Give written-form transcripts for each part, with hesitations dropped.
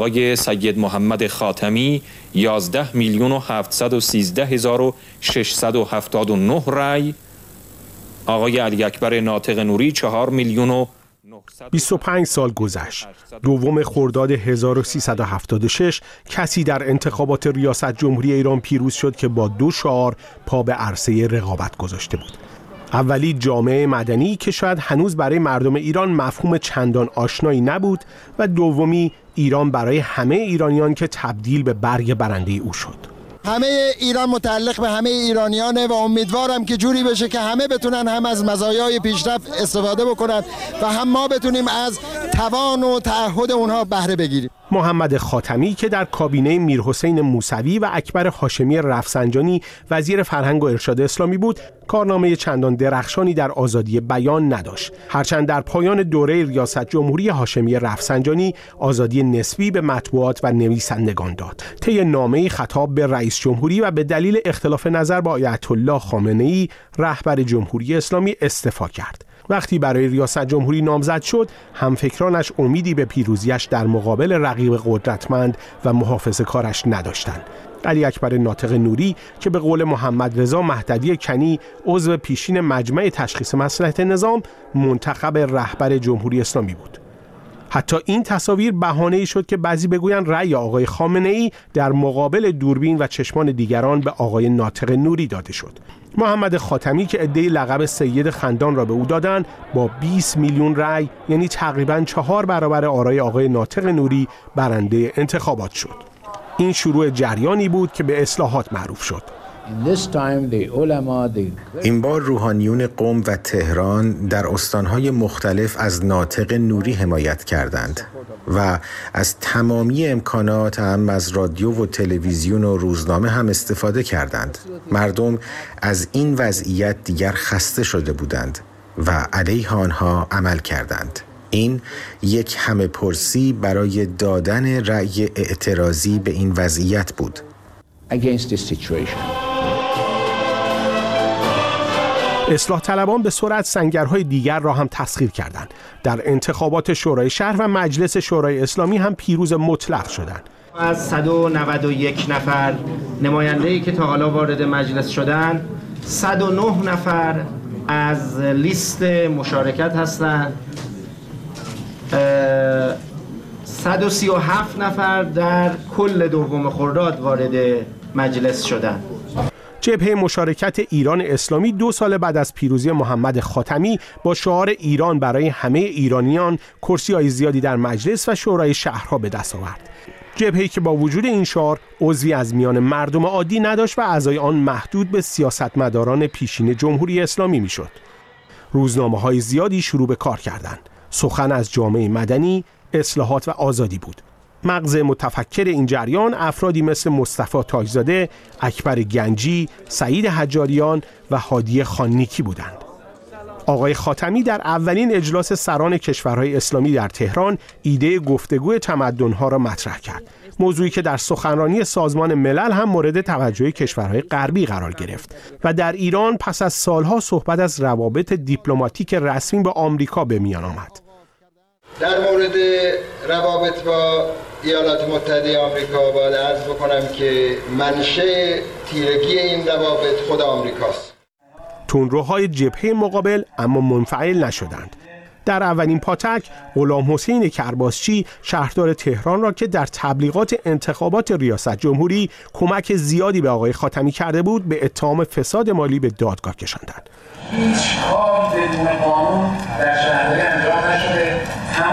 آقای سید محمد خاتمی 11,713,679 رای، آقای علی اکبر ناطق نوری 25 سال گذشت. دوم خرداد 1376 کسی در انتخابات ریاست جمهوری ایران پیروز شد که با 2 شعار پا به عرصه رقابت گذاشته بود. اولی جامعه مدنی که شاید هنوز برای مردم ایران مفهوم چندان آشنایی نبود و دومی ایران برای همه ایرانیان که تبدیل به برگ برنده او شد. همه ایران متعلق به همه ایرانیانه و امیدوارم که جوری بشه که همه بتونن هم از مزایای پیشرفت استفاده بکنن و هم ما بتونیم از توان و تعهد اونها بهره بگیریم. محمد خاتمی که در کابینه میرحسین موسوی و اکبر هاشمی رفسنجانی وزیر فرهنگ و ارشاد اسلامی بود، کارنامه چندان درخشانی در آزادی بیان نداشت. هرچند در پایان دوره ریاست جمهوری هاشمی رفسنجانی آزادی نسبی به مطبوعات و نویسندگان داد. طی نامه‌ای خطاب به رئیس جمهوری و به دلیل اختلاف نظر با آیت الله خامنه‌ای رهبر جمهوری اسلامی استعفا کرد. وقتی برای ریاست جمهوری نامزد شد، همفکرانش امیدی به پیروزیش در مقابل رقیب قدرتمند و محافظه‌کارش نداشتند. علی اکبر ناطق نوری که به قول محمد رضا مهدوی کنی عضو پیشین مجمع تشخیص مصلحت نظام منتخب رهبر جمهوری اسلامی بود. حتی این تصاویر بهانه‌ای شد که بعضی بگویند رأی آقای خامنه‌ای در مقابل دوربین و چشمان دیگران به آقای ناطق نوری داده شد. محمد خاتمی که عده‌ای لقب سید خندان را به او دادند، با 20 میلیون رأی یعنی تقریباً 4 برابر آرای آقای ناطق نوری برنده انتخابات شد. این شروع جریانی بود که به اصلاحات معروف شد. این بار روحانیون قم و تهران در استانهای مختلف از ناطق نوری حمایت کردند و از تمامی امکانات هم از رادیو و تلویزیون و روزنامه هم استفاده کردند. مردم از این وضعیت دیگر خسته شده بودند و علیه آنها عمل کردند. این یک همه پرسی برای دادن رأی اعتراضی به این وضعیت بود. اصلاح طلبان به سرعت سنگرهای دیگر را هم تسخیر کردند. در انتخابات شورای شهر و مجلس شورای اسلامی هم پیروز مطلق شدند. از 191 نفر نماینده‌ای که تا حالا وارد مجلس شدند، 109 نفر از لیست مشارکت هستند، 137 نفر در کل دوم خرداد وارد مجلس شدند. جبهه مشارکت ایران اسلامی 2 سال بعد از پیروزی محمد خاتمی با شعار ایران برای همه ایرانیان کرسی‌های زیادی در مجلس و شورای شهرها به دست آورد. جبهه‌ای که با وجود این شعار عضوی از میان مردم عادی نداشت و اعضای آن محدود به سیاستمداران پیشین جمهوری اسلامی میشد. روزنامه‌های زیادی شروع به کار کردند. سخن از جامعه مدنی، اصلاحات و آزادی بود. مغز متفکر این جریان افرادی مثل مصطفی تاجزاده، اکبر گنجی، سعید حجاریان و هادی خاننیکی بودند. آقای خاتمی در اولین اجلاس سران کشورهای اسلامی در تهران ایده گفتگوی تمدن‌ها را مطرح کرد. موضوعی که در سخنرانی سازمان ملل هم مورد توجه کشورهای غربی قرار گرفت و در ایران پس از سالها صحبت از روابط دیپلماتیک رسمی با آمریکا به میان آمد. در مورد روابط با ایالات متحده آمریکا باید عرض بکنم که منشأ تیرگی این روابط خود آمریکاست. تندروهای جبهه مقابل اما منفعل نشدند. در اولین پاتک غلام حسین کرباسچی شهردار تهران را که در تبلیغات انتخابات ریاست جمهوری کمک زیادی به آقای خاتمی کرده بود به اتهام فساد مالی به دادگاه کشاندند. هیچ کاری بدون قانون در شهرداری انجام نشده.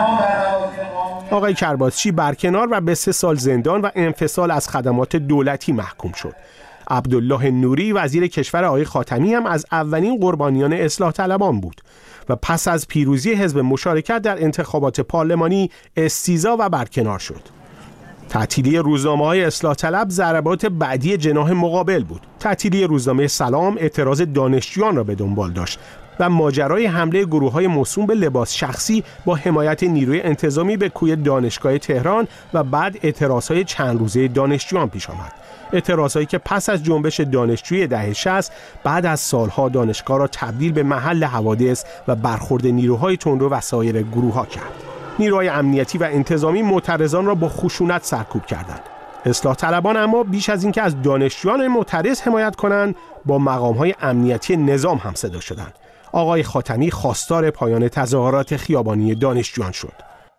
آقای کرباسچی برکنار و به 3 سال زندان و انفصال از خدمات دولتی محکوم شد. عبدالله نوری وزیر کشور آقای خاتمی هم از اولین قربانیان اصلاح طلبان بود و پس از پیروزی حزب مشارکت در انتخابات پارلمانی استیضا و برکنار شد. تعطیلی روزنامه‌های اصلاح طلب ضربات بعدی جناح مقابل بود. تعطیلی روزنامه سلام اعتراض دانشجویان را به دنبال داشت و ماجرای حمله گروه‌های موسوم به لباس شخصی با حمایت نیروی انتظامی به کوی دانشگاه تهران و بعد اعتراضهای چند روزه دانشجویان پیش آمد. اعتراضهایی که پس از جنبش دانشجویی دهه 60 بعد از سالها دانشگاه را تبدیل به محل حوادث و برخورد نیروهای تندرو و سایر گروه‌ها کرد. نیروهای امنیتی و انتظامی معترضان را با خشونت سرکوب کردند. اصلاح طلبان اما بیش از اینکه از دانشجویان معترض حمایت کنند، با مقام‌های امنیتی نظام هم صدا شدند. آقای خاتمی خواستار پایان تظاهرات خیابانی دانشجویان شد.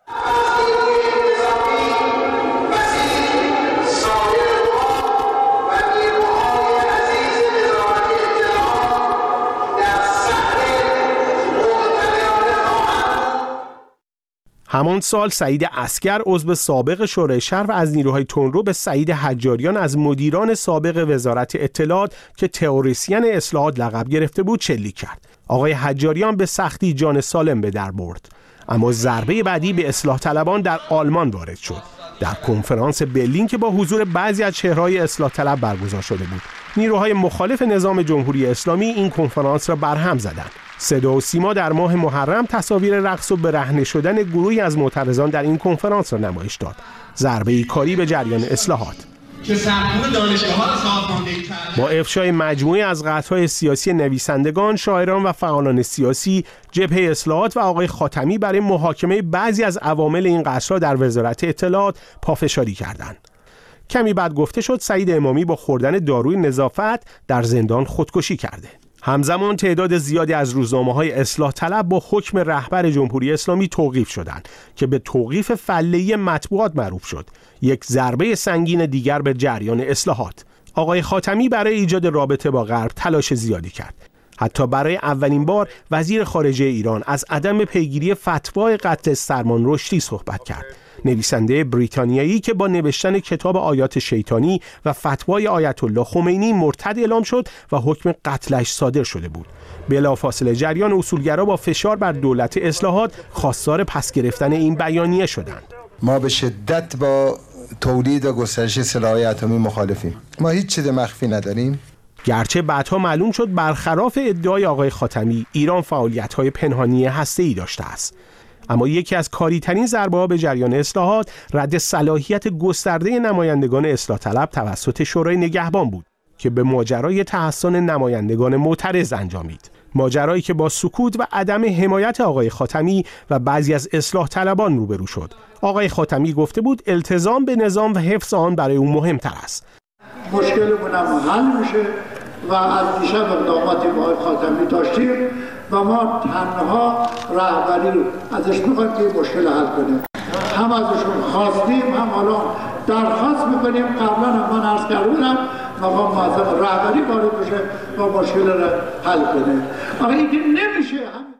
همان سال سعید عسگر عضو سابق شورای شهر و از نیروهای تندرو به سعید حجاریان از مدیران سابق وزارت اطلاعات که تئوریسین اصلاحات لقب گرفته بود شلیک کرد. آقای حجاریان به سختی جان سالم به در برد. اما ضربه بعدی به اصلاح طلبان در آلمان وارد شد. در کنفرانس برلین که با حضور بعضی از چهره‌های اصلاح طلب برگزار شده بود، نیروهای مخالف نظام جمهوری اسلامی این کنفرانس را برهم زدند. صدا و سیما در ماه محرم تصاویر رقص و برهنه شدن گروهی از معترضان در این کنفرانس را نمایش داد. ضربه‌ای کاری به جریان اصلاحات که سرکوب دانشگاه‌ها را سازماندهی کرد. با افشای مجموعه از قطع‌های سیاسی نویسندگان، شاعران و فعالان سیاسی، جبهه اصلاحات و آقای خاتمی برای محاکمه بعضی از عوامل این قتل‌ها در وزارت اطلاعات پافشاری کردند. کمی بعد گفته شد سعید امامی با خوردن داروی نظافت در زندان خودکشی کرده. همزمان تعداد زیادی از روزنامه‌های اصلاح طلب با حکم رهبر جمهوری اسلامی توقیف شدند که به توقیف فله‌ای مطبوعات معروف شد. یک ضربه سنگین دیگر به جریان اصلاحات. آقای خاتمی برای ایجاد رابطه با غرب تلاش زیادی کرد. حتی برای اولین بار وزیر خارجه ایران از عدم پیگیری فتوای قتل سلمان رشدی صحبت کرد. نویسنده بریتانیایی که با نوشتن کتاب آیات شیطانی و فتوای آیت الله خمینی مرتد اعلام شد و حکم قتلش صادر شده بود. بلافاصله جریان اصولگرا با فشار بر دولت اصلاحات خواستار پس گرفتن این بیانیه شدند. ما به شدت با تولید و گسترش سلاح اتمی مخالفیم. ما هیچ چیز مخفی نداریم. گرچه بعدها معلوم شد برخلاف ادعای آقای خاتمی ایران فعالیت‌های پنهانی هسته‌ای داشته است. اما یکی از کاری‌ترین ضربه‌ها به جریان اصلاحات رد صلاحیت گسترده نمایندگان اصلاح طلب توسط شورای نگهبان بود که به ماجرای تحصن نمایندگان معترض انجامید. ماجرایی که با سکوت و عدم حمایت آقای خاتمی و بعضی از اصلاح طلبان روبرو شد. آقای خاتمی گفته بود التزام به نظام و حفظ آن برای او مهمتر است. مشکلمون هم حل میشه و از دیشب اقداماتی با آقای خاتمی داشتیم و ما تنها رهبری رو ازش میخوایم که این مشکل حل کنیم. هم ازشون خواستیم هم حالا درخواست میکنیم. قبلا هم من عرض کرده بودم مقام معظم رهبری وارد بشه و مشکل رو حل کنه. آقا این که نمیشه.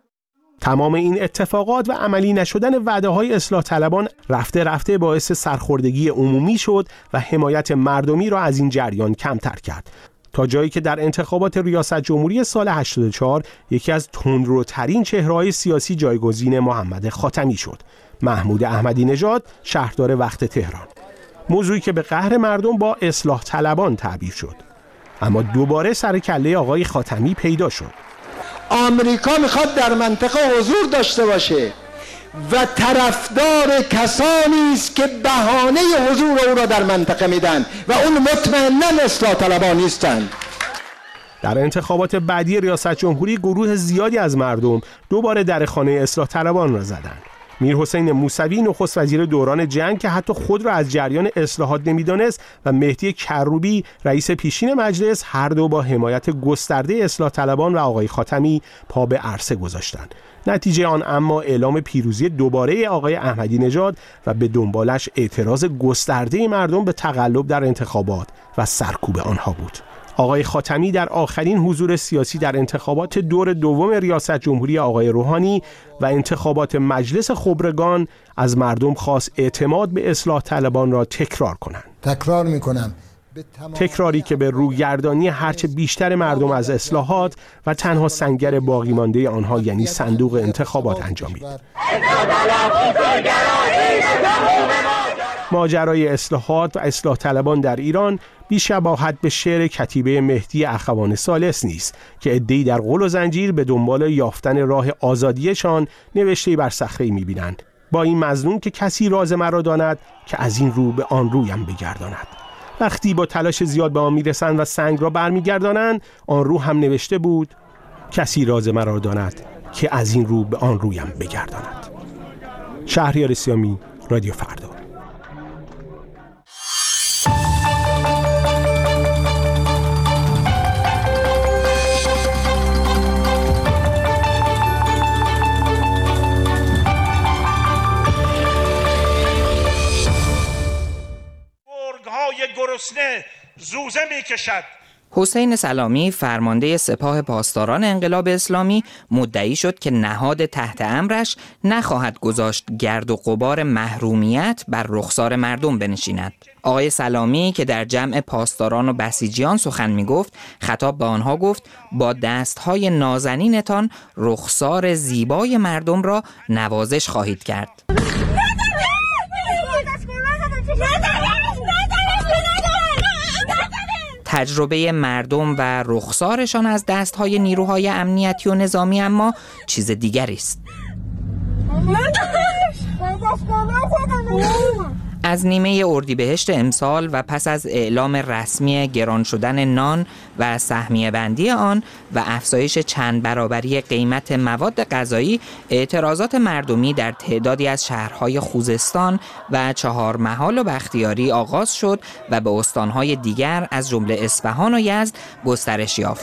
تمام این اتفاقات و عملی نشدن وعده‌های اصلاح طلبان رفته رفته باعث سرخوردگی عمومی شد و حمایت مردمی را از این جریان کمتر کرد، تا جایی که در انتخابات ریاست جمهوری سال 84 یکی از تندروترین چهره‌های سیاسی جایگزین محمد خاتمی شد. محمود احمدی نژاد، شهردار وقت تهران. موضوعی که به قهر مردم با اصلاح طلبان تعبیر شد. اما دوباره سر کله آقای خاتمی پیدا شد. آمریکا میخواد در منطقه حضور داشته باشه و طرفدار کسانی است که بهانه حضور او را در منطقه میدن و اون مطمئناً اصلاح طلبان نیستند. در انتخابات بعدی ریاست جمهوری گروه زیادی از مردم دوباره در خانه اصلاح طلبان را زدند. میرحسین موسوی نخست وزیر دوران جنگ که حتی خود را از جریان اصلاحات نمیدانست و مهدی کروبی رئیس پیشین مجلس هر دو با حمایت گسترده اصلاح طلبان و آقای خاتمی پا به عرصه گذاشتند. نتیجه آن اما اعلام پیروزی دوباره آقای احمدی نژاد و به دنبالش اعتراض گسترده مردم به تقلب در انتخابات و سرکوب آنها بود. آقای خاتمی در آخرین حضور سیاسی در انتخابات دور دوم ریاست جمهوری آقای روحانی و انتخابات مجلس خبرگان از مردم خواست اعتماد به اصلاح طلبان را تکرار کنند. تکرار میکنم، تکراری که به روگردانی هرچه بیشتر مردم از اصلاحات و تنها سنگر باقی مانده آنها یعنی صندوق انتخابات انجامید. ماجرای اصلاحات و اصلاح طلبان در ایران بی‌شباهت به شعر کتیبه مهدی اخوان ثالث نیست که عده‌ای در غل و زنجیر به دنبال یافتن راه آزادیشان نوشته‌ای بر صخره‌ای می‌بینند با این مضمون که کسی راز مرا داند که از این رو به آن رویم بگرداند. وقتی با تلاش زیاد به آن میرسند و سنگ را برمیگردانند آن رو هم نوشته بود کسی راز مرا داند که از این رو به آن رویم بگرداند. شهریار سیامی، رادیو فردا. گرسنه زوزه می‌کشد. حسین سلامی فرمانده سپاه پاسداران انقلاب اسلامی مدعی شد که نهاد تحت امرش نخواهد گذاشت گرد و غبار محرومیت بر رخسار مردم بنشیند. آقای سلامی که در جمع پاسداران و بسیجیان سخن می‌گفت، خطاب به آنها گفت با دست‌های نازنینتان رخسار زیبای مردم را نوازش خواهید کرد. تجربه مردم و رخسارشان از دستهای نیروهای امنیتی و نظامی اما چیز دیگری است. از نیمه اردیبهشت امسال و پس از اعلام رسمی گران شدن نان و سهمیه بندی آن و افزایش چند برابری قیمت مواد غذایی، اعتراضات مردمی در تعدادی از شهرهای خوزستان و چهارمحال و بختیاری آغاز شد و به استانهای دیگر از جمله اصفهان و یزد گسترش یافت.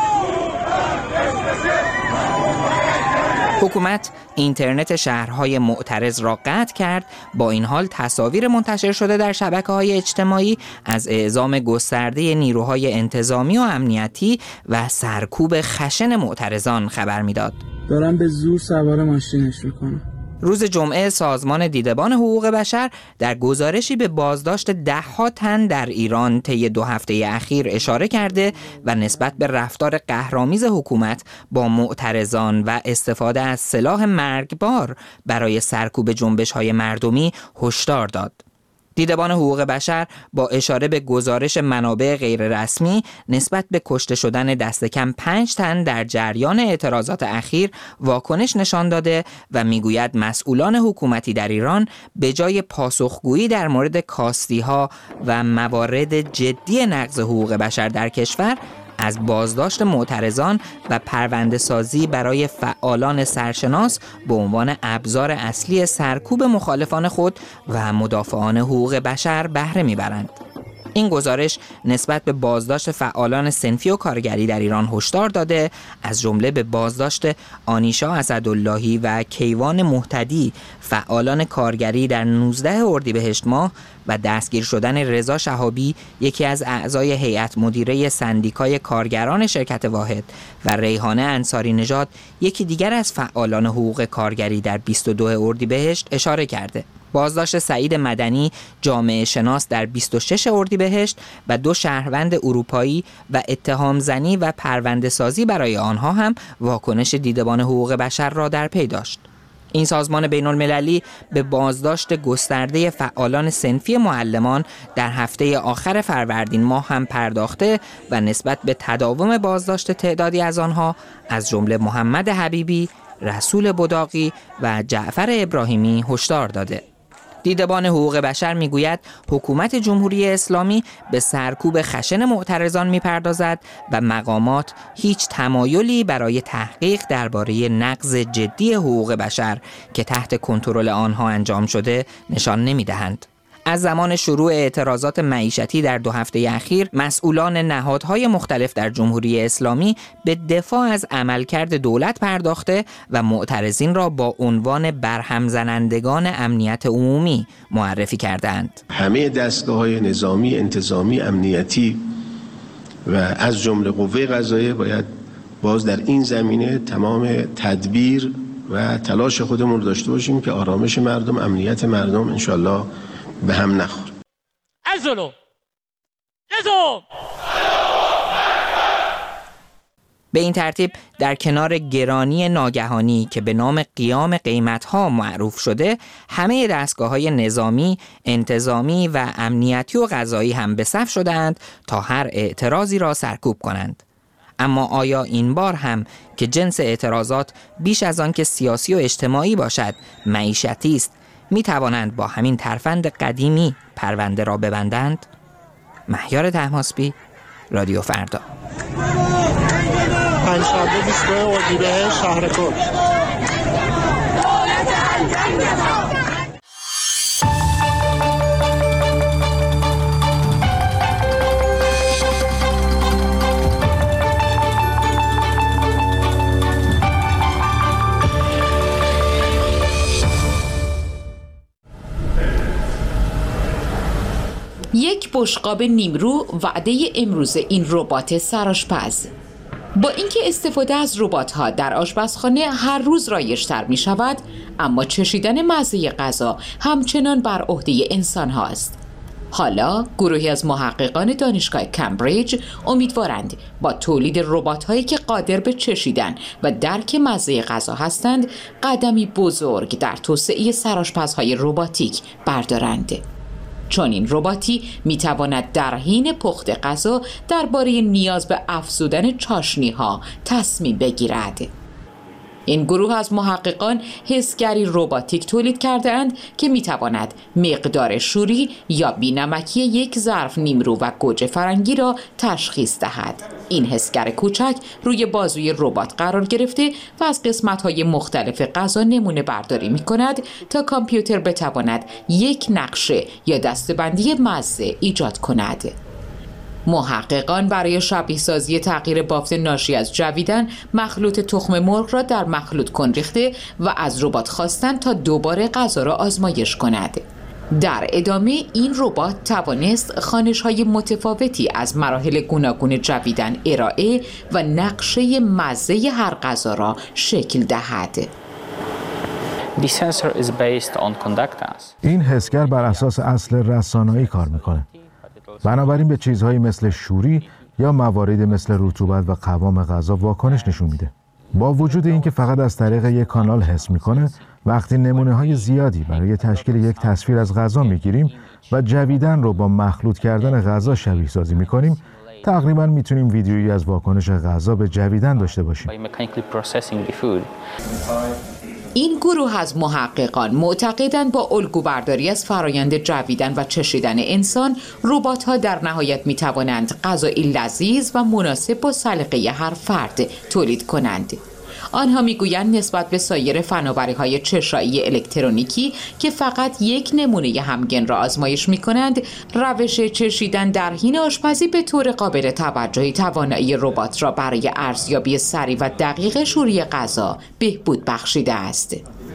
حکومت اینترنت شهرهای معترض را قطع کرد. با این حال تصاویر منتشر شده در شبکه‌های اجتماعی از اعزام گسترده نیروهای انتظامی و امنیتی و سرکوب خشن معترضان خبر می‌داد. دارن به زور سوار ماشینش می‌کنن. روز جمعه سازمان دیدبان حقوق بشر در گزارشی به بازداشت 10 تن در ایران طی 2 هفته اخیر اشاره کرده و نسبت به رفتار قهرآمیز حکومت با معترضان و استفاده از سلاح مرگبار برای سرکوب جنبش‌های مردمی هشدار داد. دیدبان حقوق بشر با اشاره به گزارش منابع غیررسمی نسبت به کشته شدن دست کم 5 تن در جریان اعتراضات اخیر واکنش نشان داده و میگوید مسئولان حکومتی در ایران به جای پاسخگویی در مورد کاستی‌ها و موارد جدی نقض حقوق بشر در کشور، از بازداشت معترضان و پرونده سازی برای فعالان سرشناس به عنوان ابزار اصلی سرکوب مخالفان خود و مدافعان حقوق بشر بهره میبرند. این گزارش نسبت به بازداشت فعالان صنفی و کارگری در ایران هشدار داده، از جمله به بازداشت آنیشا اسداللهی و کیوان مهتدی فعالان کارگری در 19 اردیبهشت ماه و دستگیر شدن رضا شهابی یکی از اعضای هیئت مدیره سندیکای کارگران شرکت واحد و ریحانه انصاری نژاد یکی دیگر از فعالان حقوق کارگری در 22 اردیبهشت اشاره کرده. بازداشت سعید مدنی جامعه شناس در 26 اردیبهشت و 2 شهروند اروپایی و اتهام زنی و پرونده سازی برای آنها هم واکنش دیدبان حقوق بشر را در پی داشت. این سازمان بین المللی به بازداشت گسترده فعالان صنفی معلمان در هفته آخر فروردین ماه هم پرداخته و نسبت به تداوم بازداشت تعدادی از آنها از جمله محمد حبیبی، رسول بداقی و جعفر ابراهیمی هشدار داده. دیدبان حقوق بشر میگوید حکومت جمهوری اسلامی به سرکوب خشن معترضان میپردازد و مقامات هیچ تمایلی برای تحقیق درباره نقض جدی حقوق بشر که تحت کنترل آنها انجام شده نشان نمیدهند. از زمان شروع اعتراضات معیشتی در 2 هفته اخیر، مسئولان نهادهای مختلف در جمهوری اسلامی به دفاع از عملکرد دولت پرداخته و معترضین را با عنوان برهم زنندگان امنیت عمومی معرفی کردند. همه دستگاه‌های نظامی، انتظامی، امنیتی و از جمله قوه قضاییه باید باز در این زمینه تمام تدبیر و تلاش خودمون رو داشته باشیم که آرامش مردم، امنیت مردم انشالله به هم نخور. به این ترتیب در کنار گرانی ناگهانی که به نام قیام قیمت‌ها معروف شده، همه دستگاه‌های نظامی، انتظامی و امنیتی و قضایی هم به صف شدند تا هر اعتراضی را سرکوب کنند. اما آیا این بار هم که جنس اعتراضات بیش از آن که سیاسی و اجتماعی باشد، معیشتی است، می توانند با همین ترفند قدیمی پرونده را ببندند؟ مهیار طهماسبی، رادیو فردا. پنجشنبه 22 اردیبهشت شهرکرد. یک بشقاب نیمرو وعده امروز این ربات سرآشپز. با اینکه استفاده از ربات‌ها در آشپزخانه هر روز رایج‌تر می‌شود، اما چشیدن مزه غذا همچنان بر عهده انسان هاست. حالا گروهی از محققان دانشگاه کمبریج امیدوارند با تولید ربات‌هایی که قادر به چشیدن و درک مزه غذا هستند، قدمی بزرگ در توسعه سرآشپزهای رباتیک بردارند. چون این رباتی میتواند در حین پخت غذا درباره نیاز به افزودن چاشنی‌ها تصمیم بگیرد. این گروه از محققان حسگری رباتیک تولید کرده‌اند که میتواند مقدار شوری یا بی‌نمکی یک ظرف نیمرو و گوجه فرنگی را تشخیص دهد. این حسگر کوچک روی بازوی ربات قرار گرفته و از قسمت‌های مختلف غذا نمونه برداری می‌کند تا کامپیوتر بتواند یک نقشه یا دسته‌بندی مزه ایجاد کند. محققان برای شبیه سازی تغییر بافت ناشی از جویدن مخلوط تخم مرغ را در مخلوط کن ریخته و از ربات خواستند تا دوباره غذا را آزمایش کند. در ادامه این ربات توانست خوانش‌های متفاوتی از مراحل گوناگون جویدن ارائه و نقشه مزه هر غذا را شکل دهد. این حسگر بر اساس اصل رسانه‌ای کار می‌کنه. بنابراین به چیزهایی مثل شوری یا مواردی مثل رطوبت و قوام غذا واکنش نشون میده. با وجود اینکه فقط از طریق یک کانال حس میکنه، وقتی نمونه‌های زیادی برای تشکیل یک تصویر از غذا میگیریم و جویدن رو با مخلوط کردن غذا شبیه سازی میکنیم، تقریباً میتونیم ویدیویی از واکنش غذا به جویدن داشته باشیم. این گروه از محققان معتقدند با الگوبرداری از فرایند جویدن و چشیدن انسان، ربات‌ها در نهایت می‌توانند غذایی لذیذ و مناسب با سلیقه هر فرد تولید کنند. آنها میگویند نسبت به سایر فناوری‌های چشایی الکترونیکی که فقط یک نمونه همگن را آزمایش می‌کنند، روش چشیدن در حین آشپزی به طور قابل توجهی توانایی ربات را برای ارزیابی سریع و دقیق شوری غذا بهبود بخشیده است.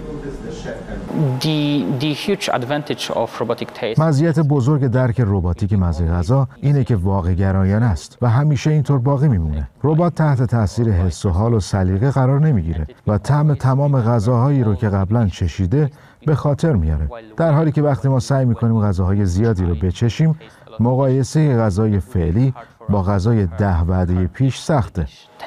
مزیت بزرگ درک رباتیک مزه غذا اینه که واقع گرایانه است و همیشه اینطور باقی میمونه. ربات تحت تاثیر حس و حال و سلیقه قرار نمیگیره و طعم تمام غذاهایی رو که قبلا چشیده به خاطر میاره. در حالی که وقتی ما سعی میکنیم غذاهای زیادی رو بچشیم، مقایسه غذای فعلی با غذای 10 وعده پیش سخته.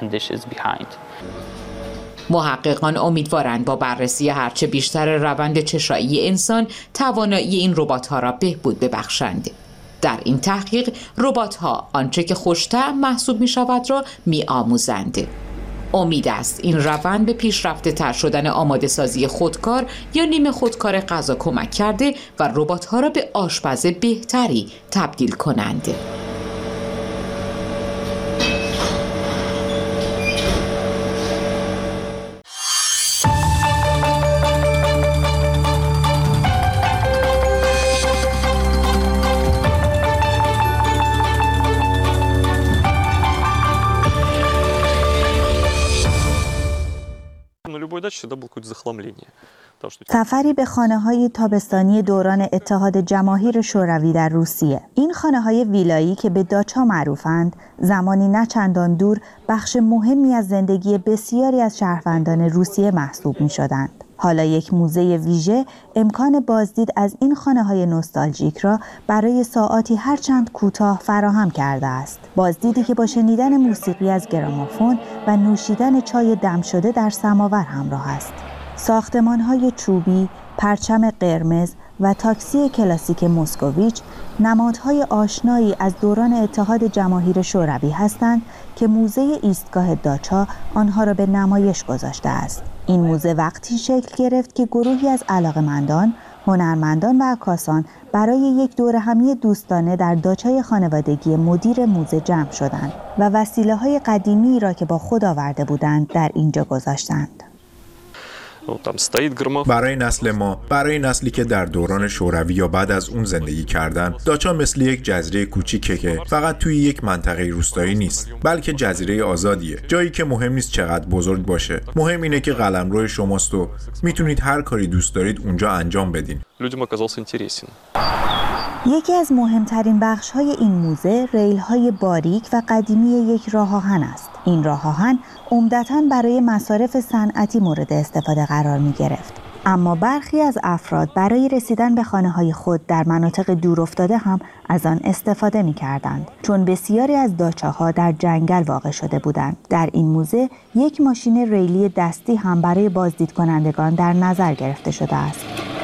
محققان امیدوارند با بررسی هرچه بیشتر روند چشایی انسان توانایی این ربات‌ها را بهبود ببخشند. در این تحقیق ربات‌ها آنچه که خوش‌طعم محسوب می‌شود را می‌آموزند. امید است این روند به پیشرفته تر شدن آماده سازی خودکار یا نیمه خودکار غذا کمک کرده و ربات‌ها را به آشپز بهتری تبدیل کنند. سفری به خانه‌های تابستانی دوران اتحاد جماهیر شوروی در روسیه. این خانه‌های ویلایی که به داچا معروفند، زمانی نه چندان دور بخش مهمی از زندگی بسیاری از شهروندان روسیه محسوب می‌شدند. حالا یک موزه ویژه امکان بازدید از این خانه‌های نوستالژیک را برای ساعاتی هرچند کوتاه فراهم کرده است. بازدیدی که با شنیدن موسیقی از گرامافون و نوشیدن چای دم شده در سماور همراه است. ساختمان‌های چوبی، پرچم قرمز و تاکسی کلاسیک موسکوویچ نمادهای آشنایی از دوران اتحاد جماهیر شوروی هستند که موزه ایستگاه داچا آنها را به نمایش گذاشته است. این موزه وقتی شکل گرفت که گروهی از علاقه‌مندان، هنرمندان و عکاسان برای یک دوره همی دوستانه در داچای خانوادگی مدیر موزه جمع شدند و وسیله‌های قدیمی را که با خود آورده بودند در اینجا گذاشتند. برای نسل ما، برای نسلی که در دوران شوروی یا بعد از اون زندگی کردن، داچا مثل یک جزیره کوچیکه که فقط توی یک منطقه روستایی نیست، بلکه جزیره آزادیه، جایی که مهم نیست چقدر بزرگ باشه، مهم اینه که قلمرو شماست و میتونید هر کاری دوست دارید اونجا انجام بدین. یکی از مهمترین بخش‌های این موزه ریل‌های باریک و قدیمی یک راه آهن است. این راه آهن عمدتاً برای مصارف صنعتی مورد استفاده قرار می‌گرفت. اما برخی از افراد برای رسیدن به خانه‌های خود در مناطق دورافتاده هم از آن استفاده می‌کردند، چون بسیاری از داچه‌ها در جنگل واقع شده بودند. در این موزه یک ماشین ریلی دستی هم برای بازدید کنندگان در نظر گرفته شده است.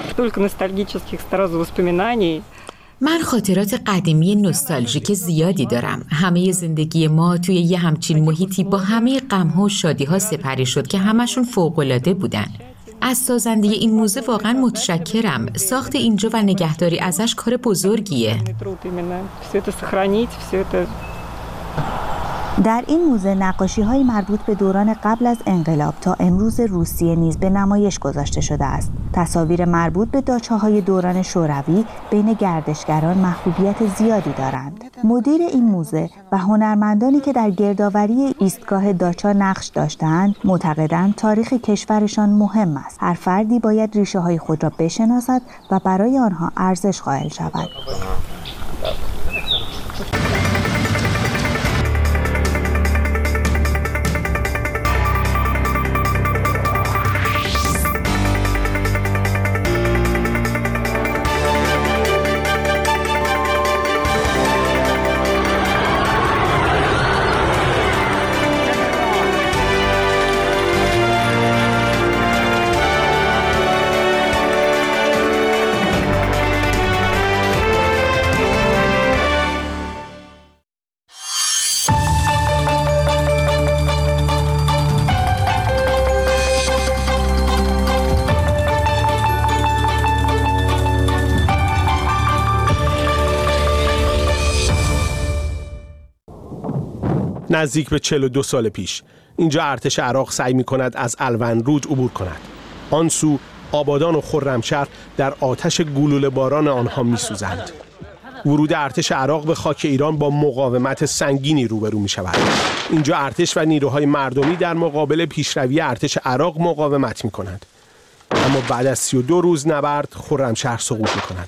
من خاطرات قدیمی نوستالژیک زیادی دارم. همه زندگی ما توی یه همچین محیطی با همه غم‌ها و شادی‌ها سپری شد که همشون فوق‌العاده بودن. از سازنده این موزه واقعا متشکرم. ساخت اینجا و نگهداری ازش کار بزرگیه. در این موزه نقاشی‌های مربوط به دوران قبل از انقلاب تا امروز روسیه نیز به نمایش گذاشته شده است. تصاویر مربوط به داچه‌های دوران شوروی بین گردشگران محبوبیت زیادی دارند. مدیر این موزه و هنرمندانی که در گردآوری ایستگاه داچا نقش داشتند، معتقدند تاریخ کشورشان مهم است. هر فردی باید ریشه‌های خود را بشناسد و برای آنها ارزش قائل شود. نزدیک به 42 سال پیش اینجا ارتش عراق سعی می‌کند از الونروج عبور کند. آن سو آبادان و خرمشهر در آتش گلوله باران آنها می‌سوزند. ورود ارتش عراق به خاک ایران با مقاومت سنگینی روبرو می‌شود. اینجا ارتش و نیروهای مردمی در مقابل پیشروی ارتش عراق مقاومت می‌کنند. اما بعد از 32 روز نبرد خرمشهر سقوط می‌کند.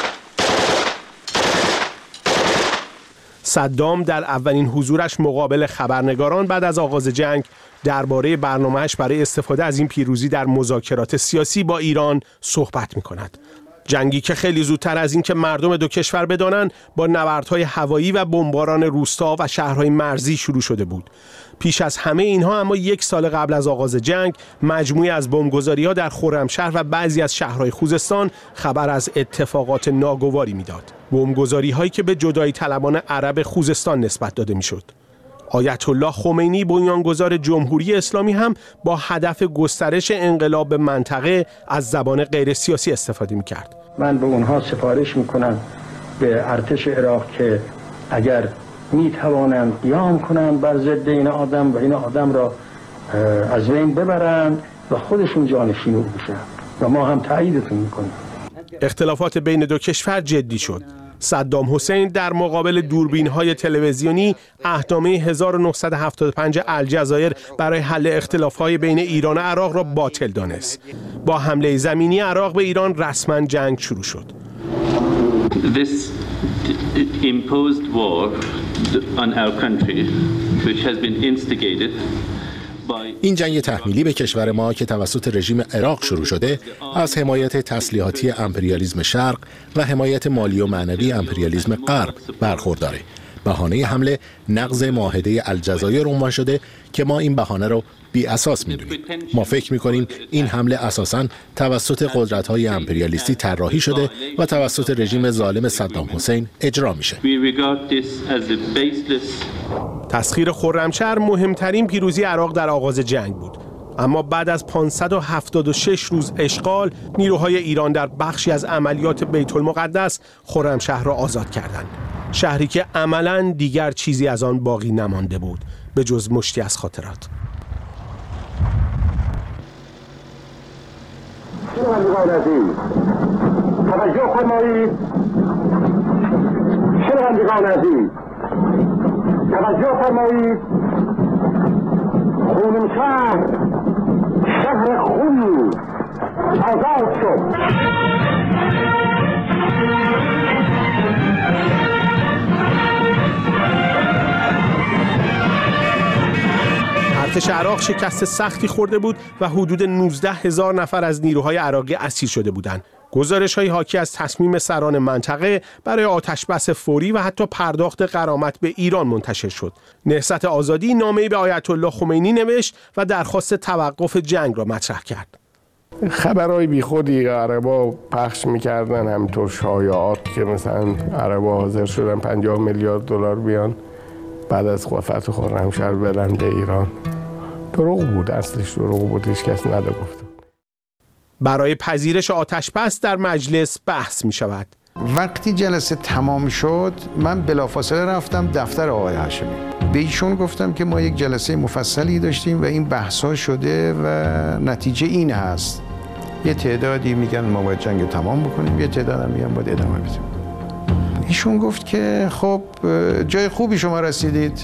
صدام در اولین حضورش مقابل خبرنگاران بعد از آغاز جنگ درباره برنامه‌اش برای استفاده از این پیروزی در مذاکرات سیاسی با ایران صحبت می‌کند. جنگی که خیلی زودتر از این که مردم دو کشور بدانند با نبردهای هوایی و بمباران روستا و شهرهای مرزی شروع شده بود. پیش از همه اینها اما 1 سال قبل از آغاز جنگ مجموعی از بمبگذاری‌ها در خرمشهر و بعضی از شهرهای خوزستان خبر از اتفاقات ناگواری میداد. بمبگذاری‌هایی که به جدایی طلبان عرب خوزستان نسبت داده میشد. آیت الله خمینی بنیانگذار جمهوری اسلامی هم با هدف گسترش انقلاب به منطقه از زبان غیر سیاسی استفاده می‌کرد. من به اونها سفارش می‌کنم به ارتش عراق که اگر می‌توانند قیام کنند بر ضد این آدم و این آدم را از بین ببرند و خودشون جانشین او بشن و ما هم تاییدتون می‌کنیم. اختلافات بین دو کشور جدی شد. صدام حسین در مقابل دوربین‌های تلویزیونی عهدنامه 1975 الجزایر برای حل اختلاف‌های بین ایران و عراق را باطل دانست. با حمله زمینی عراق به ایران رسما جنگ شروع شد. This imposed war on our country which has been instigated. این جنگ تحمیلی به کشور ما که توسط رژیم عراق شروع شده از حمایت تسلیحاتی امپریالیسم شرق و حمایت مالی و معنوی امپریالیسم غرب برخورداره. بهانه حمله نقض معاهده الجزایر عنوان شده که ما این بهانه رو بی اساس می‌دونیم. ما فکر می‌کنیم این حمله اساساً توسط قدرت‌های امپریالیستی طراحی شده و توسط رژیم ظالم صدام حسین اجرا میشه. تسخیر خرمشهر مهمترین پیروزی عراق در آغاز جنگ بود. اما بعد از 576 روز اشغال، نیروهای ایران در بخشی از عملیات بیت المقدس خرمشهر را آزاد کردند. شهری که عملاً دیگر چیزی از آن باقی نمانده بود به جز مشتی از خاطرات. شنوندگان عزیز توجه فرمایید. شنوندگان عزیز توجه فرمایید. خرمشهر شهر خونی آزاد شد. ارتش عراق شکست سختی خورده بود و حدود 19,000 نفر از نیروهای عراقی اسیر شده بودند. گزارش‌های حاکی از تصمیم سران منطقه برای آتش‌بس فوری و حتی پرداخت غرامت به ایران منتشر شد. نهضت آزادی نامه‌ای به آیت الله خمینی نوشت و درخواست توقف جنگ را مطرح کرد. خبرهای بیخودی عربا پخش می‌کردن، همینطور شایعات که مثلا عربا حاضر شدن 50 میلیارد دلار بیان بعد از فتح خرمشهر برن به ایران. دروغ بود، اصلش دروغ بود، هیچ کس نگفت. برای پذیرش آتش‌بس در مجلس بحث می‌شود. وقتی جلسه تمام شد من بلافاصله رفتم دفتر آقای هاشمی. به ایشون گفتم که ما یک جلسه مفصلی داشتیم و این بحث‌ها شده و نتیجه این هست. یه تعدادی میگن ما باید جنگ تمام بکنیم، یه تعداد هم میگن باید ادامه بدیم. ایشون گفت که خب جای خوبی شما رسیدید.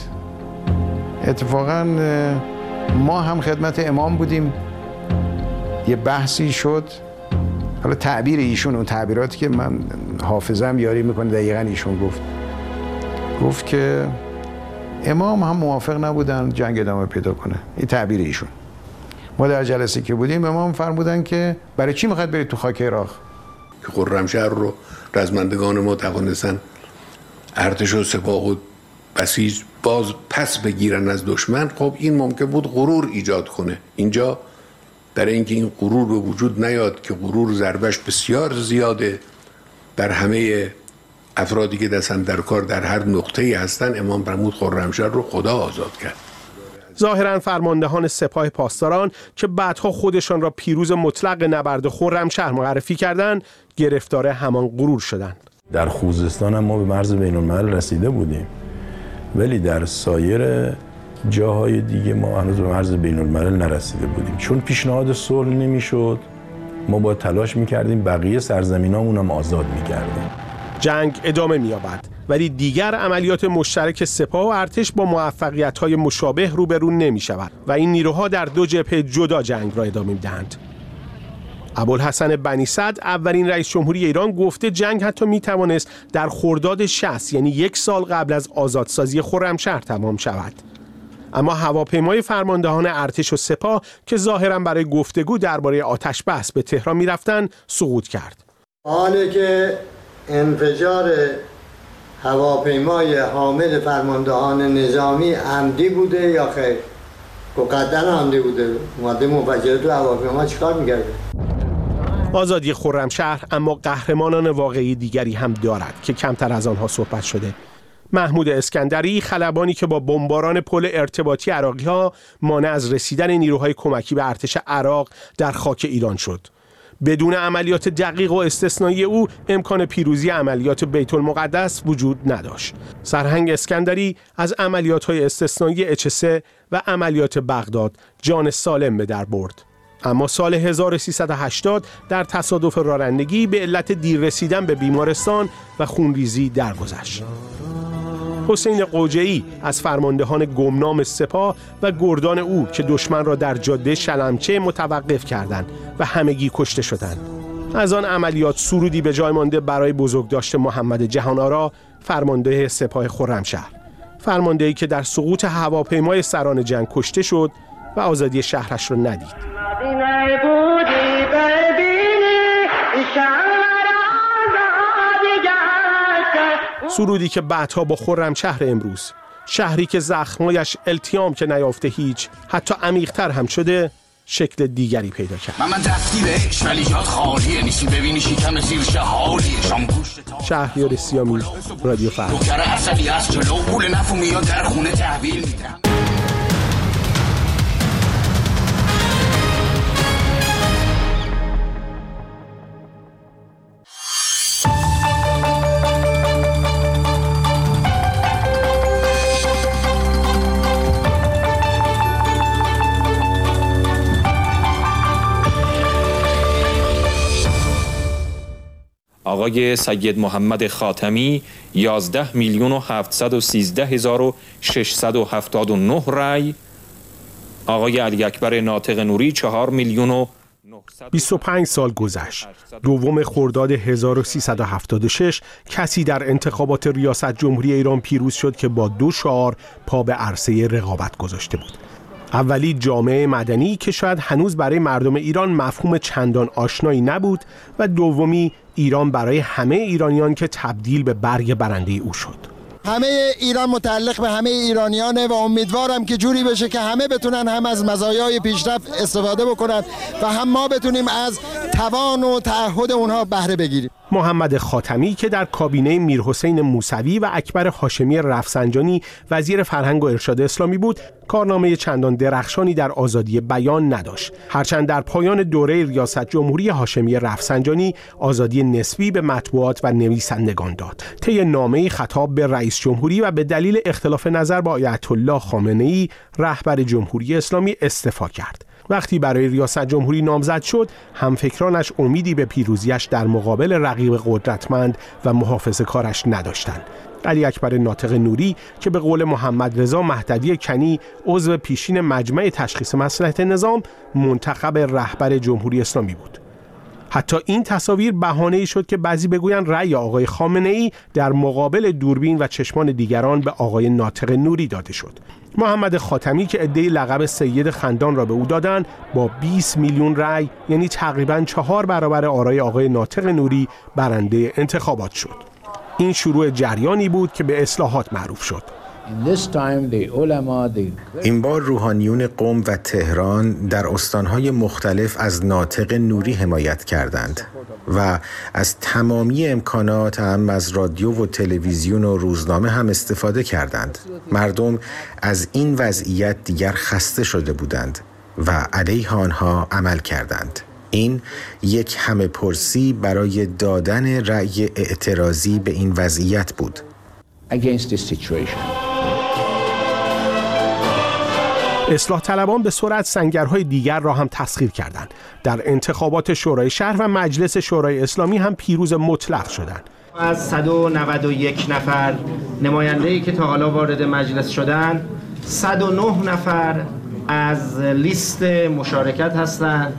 اتفاقاً ما هم خدمت امام بودیم. یه بحثی شد، حالا تعبیر ایشون، اون تعبیراتی که من حافظم یاری میکنه دقیقاً ایشون گفت که امام هم موافق نبودن جنگ ادامه پیدا کنه. این تعبیر ایشون. ما در جلسه که بودیم امام فرمودن که برای چی میخواد برید تو خاک عراق؟ که خرمشهر رو رزمندگان ما توانستن ارتش و سپاه و بسیج باز پس بگیرن از دشمن. خب این ممکن بود غرور ایجاد کنه. اینجا برای اینکه این غرور به وجود نیاد که غرور ضربش بسیار زیاده در همه افرادی که دستن در کار در هر نقطه‌ای هستن، امام فرمود خرمشهر رو خدا آزاد کرد. ظاهراً فرماندهان سپاه پاسداران که بعدها خودشان را پیروز مطلق نبرد خرمشهر معرفی کردند، گرفتار همان غرور شدند. در خوزستان هم ما به مرز بین‌الملل رسیده بودیم، ولی در سایر جاهای دیگه ما هنوز به مرز بین‌الملل نرسیده بودیم. چون پیشنهاد صلح نمیشد، ما با تلاش میکردیم بقیه سرزمینامون هم آزاد میکردیم. جنگ ادامه می‌یابد، ولی دیگر عملیات مشترک سپاه و ارتش با موفقیت‌های مشابه روبرو نمی‌شود و این نیروها در دو جبهه جدا جنگ را ادامه می‌دهند. ابوالحسن بنی صدر اولین رئیس جمهوری ایران گفته جنگ حتی می‌توانست در خرداد 60 یعنی 1 سال قبل از آزادسازی خرمشهر تمام شود. اما هواپیمای فرماندهان ارتش و سپاه که ظاهراً برای گفتگو درباره آتش‌بس به تهران می‌رفتند سقوط کرد. حالی که انفجار هواپیمای حامل فرماندهان نظامی عمدی بوده یا خیر؟ مقدر عمدی بوده. اومده منفجر تو هواپیما چیکار می‌کرده؟ آزادی خرمشهر اما قهرمانان واقعی دیگری هم دارد که کمتر از آنها صحبت شده. محمود اسکندری، خلبانی که با بمباران پل ارتباطی عراقی‌ها مانع از رسیدن نیروهای کمکی به ارتش عراق در خاک ایران شد. بدون عملیات دقیق و استثنایی او امکان پیروزی عملیات بیت المقدس وجود نداشت. سرهنگ اسکندری از عملیات‌های استثنایی اچسه و عملیات بغداد جان سالم به در برد. اما سال 1380 در تصادف رانندگی به علت دیر رسیدن به بیمارستان و خونریزی درگذشت. حسین قوجه‌ای از فرماندهان گمنام سپاه و گردان او که دشمن را در جاده شلمچه متوقف کردند و همگی کشته شدند. از آن عملیات سرودی به جای مانده برای بزرگداشت محمد جهان‌آرا، فرمانده سپاه خرمشهر، فرماندهی که در سقوط هواپیمای سران جنگ کشته شد و آزادی شهرش را ندید. سرودی که بعدها با خرمشهر امروز، شهری که زخمایش التیام که نیافته هیچ، حتی عمیق‌تر هم شده، شکل دیگری پیدا کرد. شهریار سیامی، رادیو فردا. آقای سید محمد خاتمی 11,713,679 رای، آقای علی اکبر ناطق نوری 4,925 سال گذشت. دوم خرداد 1376 کسی در انتخابات ریاست جمهوری ایران پیروز شد که با 2 شعار پا به عرصه رقابت گذاشته بود. اولی جامعه مدنی که شاید هنوز برای مردم ایران مفهوم چندان آشنایی نبود و دومی ایران برای همه ایرانیان که تبدیل به برگ برنده او شد. همه ایران متعلق به همه ایرانیانه و امیدوارم که جوری بشه که همه بتونن هم از مزایای پیشرفت استفاده بکنن و هم ما بتونیم از توان و تعهد اونها بهره بگیریم. محمد خاتمی که در کابینه میرحسین موسوی و اکبر هاشمی رفسنجانی وزیر فرهنگ و ارشاد اسلامی بود، کارنامه چندان درخشانی در آزادی بیان نداشت. هرچند در پایان دوره ریاست جمهوری هاشمی رفسنجانی آزادی نسبی به مطبوعات و نویسندگان داد. طی نامه‌ای خطاب به رئیس جمهوری و به دلیل اختلاف نظر با آیت الله خامنه‌ای رهبر جمهوری اسلامی استعفا کرد. وقتی برای ریاست جمهوری نامزد شد، همفکرانش امیدی به پیروزیش در مقابل رقیب قدرتمند و محافظه‌کارش نداشتند. علی اکبر ناطق نوری که به قول محمد رضا مهدوی کنی عضو پیشین مجمع تشخیص مصلحت نظام منتخب رهبر جمهوری اسلامی بود. حتی این تصاویر بهانه‌ای شد که بعضی بگویند رأی آقای خامنه‌ای در مقابل دوربین و چشمان دیگران به آقای ناطق نوری داده شد. محمد خاتمی که عده‌ای لقب سید خندان را به او دادند، با 20 میلیون رأی یعنی تقریباً 4 برابر آرای آقای ناطق نوری برنده انتخابات شد. این شروع جریانی بود که به اصلاحات معروف شد. این بار روحانیون قم و تهران در استانهای مختلف از ناطق نوری حمایت کردند و از تمامی امکانات هم از رادیو و تلویزیون و روزنامه هم استفاده کردند. مردم از این وضعیت دیگر خسته شده بودند و علیه آنها عمل کردند. این یک همه پرسی برای دادن رأی اعتراضی به این وضعیت بود. اصلاح طلبان به سرعت سنگرهای دیگر را هم تسخیر کردند. در انتخابات شورای شهر و مجلس شورای اسلامی هم پیروز مطلق شدند. از 191 نفر نماینده‌ای که تا حالا وارد مجلس شدند، 109 نفر از لیست مشارکت هستند،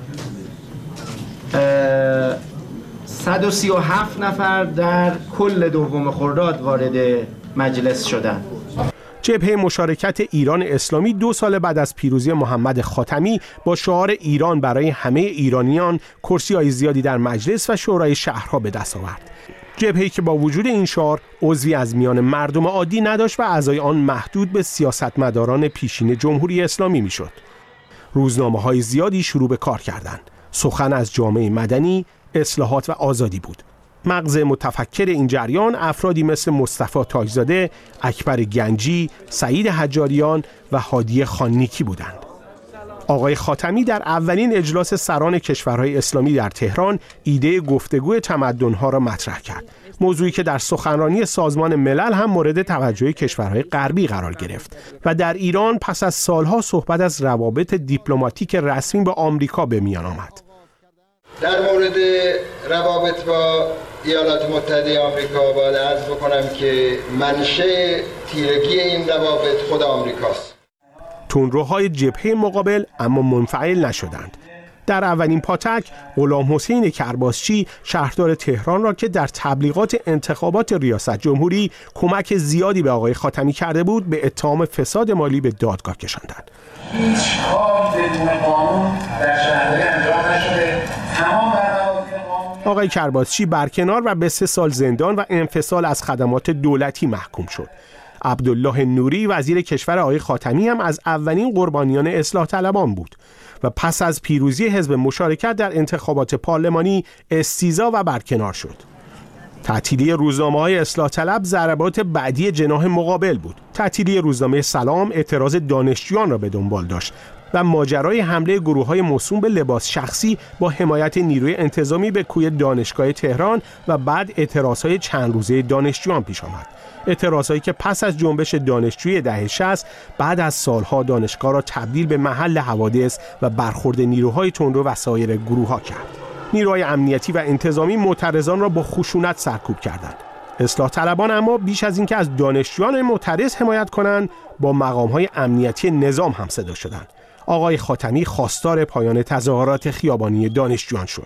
137 نفر در کل دوم خرداد وارد مجلس شدند. جبهه مشارکت ایران اسلامی 2 سال بعد از پیروزی محمد خاتمی با شعار ایران برای همه ایرانیان کرسی‌های زیادی در مجلس و شورای شهرها به دست آورد. جبهه‌ای که با وجود این شعار عضوی از میان مردم عادی نداشت و اعضای آن محدود به سیاستمداران پیشین جمهوری اسلامی میشد. روزنامه‌های زیادی شروع به کار کردند. سخن از جامعه مدنی، اصلاحات و آزادی بود. مغز متفکر این جریان افرادی مثل مصطفی تاجزاده، اکبر گنجی، سعید حجاریان و هادی خاننیکی بودند. آقای خاتمی در اولین اجلاس سران کشورهای اسلامی در تهران ایده گفتگوی تمدن‌ها را مطرح کرد. موضوعی که در سخنرانی سازمان ملل هم مورد توجه کشورهای غربی قرار گرفت و در ایران پس از سالها صحبت از روابط دیپلماتیک رسمی با آمریکا به میان آمد. در مورد روابط با ایالات متحده آمریکا باید عرض بکنم که منشأ تیرگی این روابط خود آمریکاست. تندروهای جبهه مقابل اما منفعل نشدند. در اولین پاتک غلام حسین کرباسچی شهردار تهران را که در تبلیغات انتخابات ریاست جمهوری کمک زیادی به آقای خاتمی کرده بود به اتهام فساد مالی به دادگاه کشاندند. هیچ کاری بدون قانون در شهرداری انجام نشده. تمام آقای کرباسچی برکنار و به 3 سال زندان و انفصال از خدمات دولتی محکوم شد. عبدالله نوری وزیر کشور آقای خاتمی هم از اولین قربانیان اصلاح طلبان بود و پس از پیروزی حزب مشارکت در انتخابات پارلمانی استیضا و برکنار شد. تعطیلی روزنامه‌های اصلاح طلب ضربات بعدی جناح مقابل بود. تعطیلی روزنامه سلام اعتراض دانشجویان را به دنبال داشت و ماجرای حمله گروه‌های موسوم به لباس شخصی با حمایت نیروی انتظامی به کوی دانشگاه تهران و بعد اعتراضهای چند روزه دانشجویان پیش آمد. اعتراضهایی که پس از جنبش دانشجویی دهه 60 بعد از سالها دانشگاه را تبدیل به محل حوادث و برخورد نیروهای تندرو و سایر گروه‌ها کرد. نیروهای امنیتی و انتظامی معترضان را با خشونت سرکوب کردند. اصلاح طلبان اما بیش از اینکه از دانشجویان معترض حمایت کنند، با مقام‌های امنیتی نظام هم صدا شدند. آقای خاتمی خواستار پایان تظاهرات خیابانی دانشجویان شد.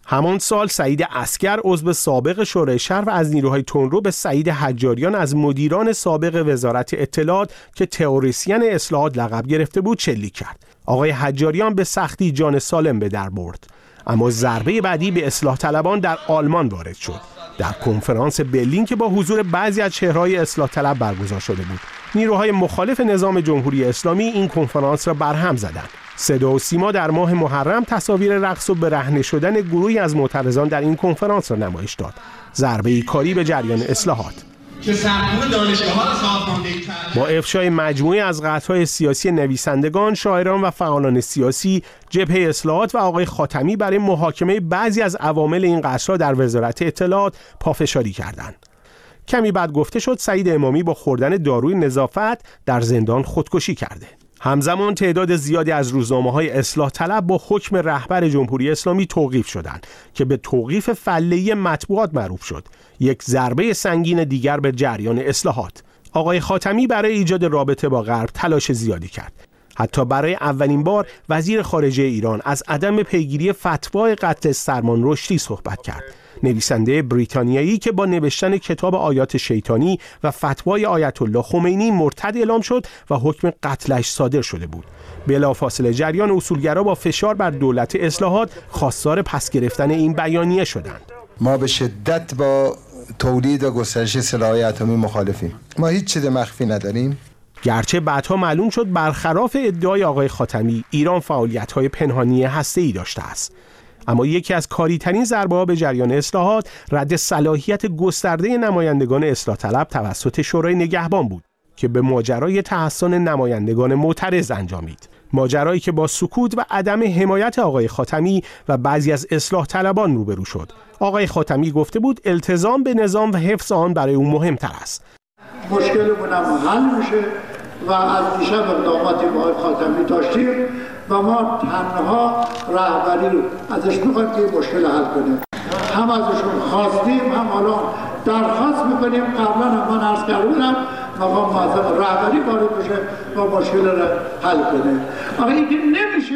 همان سال سعید عسکر عضو سابق شورای شهر و از نیروهای تندرو به سعید حجاریان از مدیران سابق وزارت اطلاعات که تئوریسین اصلاحات لقب گرفته بود شلیک کرد. آقای حجاریان به سختی جان سالم به در برد. اما ضربه بعدی به اصلاح طلبان در آلمان وارد شد. در کنفرانس برلین که با حضور بعضی از چهره‌های اصلاح طلب برگزار شده بود، نیروهای مخالف نظام جمهوری اسلامی این کنفرانس را برهم زدند. صدا و سیما در ماه محرم تصاویر رقص و برهنه شدن گروهی از معترضان در این کنفرانس را نمایش داد. ضربه کاری به جریان اصلاحات که سرکوب دانشگاه‌ها را سازماندهی کرد. با افشای مجموعه از قطعه‌های سیاسی نویسندگان، شاعران و فعالان سیاسی، جبهه اصلاحات و آقای خاتمی برای محاکمه بعضی از عوامل این قتل‌ها در وزارت اطلاعات پافشاری کردند. کمی بعد گفته شد سعید امامی با خوردن داروی نظافت در زندان خودکشی کرده. همزمان تعداد زیادی از روزنامه‌های اصلاح طلب با حکم رهبر جمهوری اسلامی توقیف شدند که به توقیف فله‌ای مطبوعات معروف شد. یک ضربه سنگین دیگر به جریان اصلاحات. آقای خاتمی برای ایجاد رابطه با غرب تلاش زیادی کرد. حتی برای اولین بار وزیر خارجه ایران از عدم پیگیری فتوای قتل سلمان رشدی صحبت کرد. نویسنده بریتانیایی که با نوشتن کتاب آیات شیطانی و فتوای آیت الله خمینی مرتد اعلام شد و حکم قتلش صادر شده بود. بلافاصله جریان اصولگرا با فشار بر دولت اصلاحات خواستار پس گرفتن این بیانیه شدند. ما به شدت با تولید و گسترش سلاح‌های اتمی مخالفیم. ما هیچ چیز مخفی نداریم. گرچه بعدها معلوم شد برخلاف ادعای آقای خاتمی ایران فعالیت‌های پنهانی هسته‌ای داشته است. اما یکی از کاری‌ترین ضربه‌ها به جریان اصلاحات رد صلاحیت گسترده نمایندگان اصلاح طلب توسط شورای نگهبان بود که به ماجرای تحسن نمایندگان معترض انجامید. ماجرایی که با سکوت و عدم حمایت آقای خاتمی و بعضی از اصلاح طلبان روبرو شد. آقای خاتمی گفته بود التزام به نظام و حفظ آن برای او مهمتر است. مشکلمون هم حل میشه و از دیشب اقداماتی با آقای خاتمی داشتیم و ما تنها رهبری ازش میخوایم که این مشکل حل کنیم. هم ازشون خواستیم هم حالا درخواست میکنیم. قبلا هم من عرض کرده بودم مقام معظم رهبری وارد بشه و مشکل را حل کنه. آقا این که نمیشه.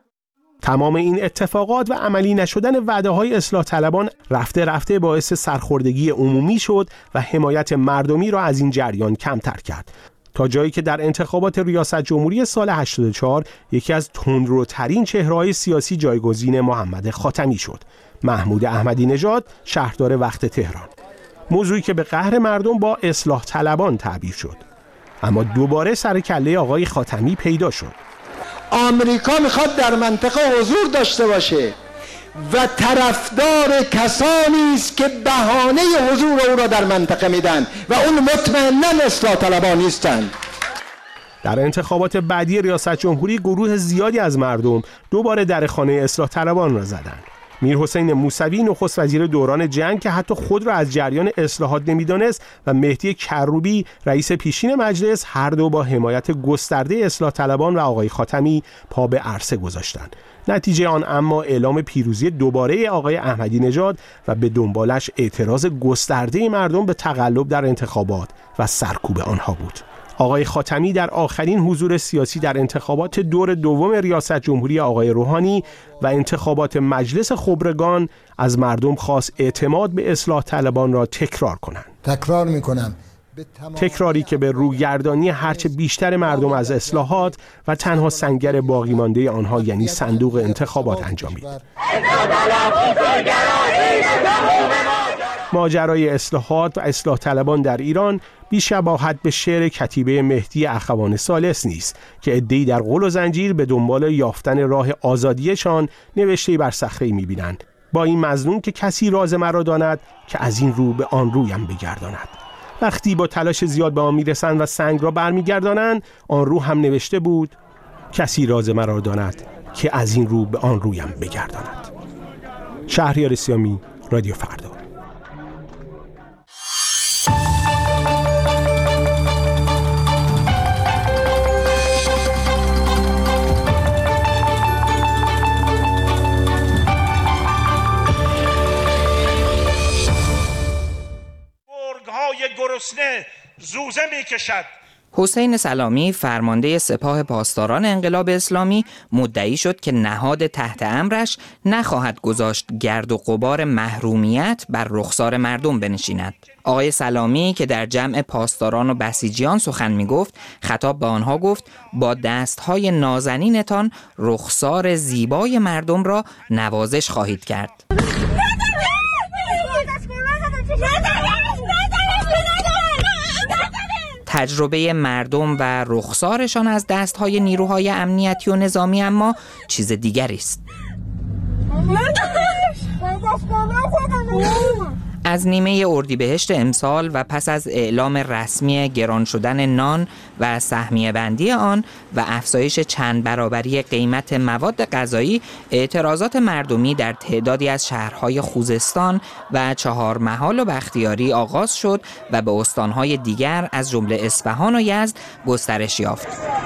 تمام این اتفاقات و عملی نشدن وعده‌های اصلاح طلبان رفته رفته باعث سرخوردگی عمومی شد و حمایت مردمی را از این جریان کمتر کرد. تا جایی که در انتخابات ریاست جمهوری سال 84 یکی از تندروترین چهره‌های سیاسی جایگزین محمد خاتمی شد. محمود احمدی نژاد شهردار وقت تهران. موضوعی که به قهر مردم با اصلاح طلبان تعبیر شد. اما دوباره سر کله آقای خاتمی پیدا شد. آمریکا میخواد در منطقه حضور داشته باشه و طرفدار کسانی است که بهانه حضور او را در منطقه میدن و اون مطمئناً اصلاح طلبان نیستند. در انتخابات بعدی ریاست جمهوری گروه زیادی از مردم دوباره در خانه اصلاح طلبان را زدند. میرحسین موسوی نخست وزیر دوران جنگ که حتی خود را از جریان اصلاحات نمیدانست و مهدی کروبی رئیس پیشین مجلس هر دو با حمایت گسترده اصلاح طلبان و آقای خاتمی پا به عرصه گذاشتند. نتیجه آن اما اعلام پیروزی دوباره آقای احمدی نژاد و به دنبالش اعتراض گسترده مردم به تقلب در انتخابات و سرکوب آنها بود. آقای خاتمی در آخرین حضور سیاسی در انتخابات دور دوم ریاست جمهوری آقای روحانی و انتخابات مجلس خبرگان از مردم خواست اعتماد به اصلاح طلبان را تکرار کنند. تکرار میکنم. تکراری که به روگردانی هرچه بیشتر مردم از اصلاحات و تنها سنگر باقی مانده آنها یعنی صندوق انتخابات انجامید. ماجرای اصلاحات و اصلاح طلبان در ایران بی‌شباهت به شعر کتیبه مهدی اخوان ثالث نیست که عده‌ای در غل و زنجیر به دنبال یافتن راه آزادیشان نوشته‌ای بر صخره‌ای می‌بینند با این مضمون که کسی راز مرا داند که از این رو به آن رویم بگرداند. وقتی با تلاش زیاد به آن میرسند و سنگ را برمیگردانند آن رو هم نوشته بود کسی راز مرا داند که از این رو به آن رویم بگرداند. شهریار سیامی، رادیو فردا. گرسنه زوزه می کشد حسین سلامی فرمانده سپاه پاسداران انقلاب اسلامی مدعی شد که نهاد تحت امرش نخواهد گذاشت گرد و غبار محرومیت بر رخسار مردم بنشیند. آقای سلامی که در جمع پاسداران و بسیجیان سخن می گفت، خطاب به آنها گفت با دستهای نازنینتان رخسار زیبای مردم را نوازش خواهید کرد. تجربه مردم و رخسارشان از دستهای نیروهای امنیتی و نظامی اما چیز دیگری است. از نیمه اردیبهشت امسال و پس از اعلام رسمی گران شدن نان و سهمیه بندی آن و افزایش چند برابری قیمت مواد غذایی، اعتراضات مردمی در تعدادی از شهرهای خوزستان و چهارمحال و بختیاری آغاز شد و به استانهای دیگر از جمله اصفهان و یزد گسترش یافت.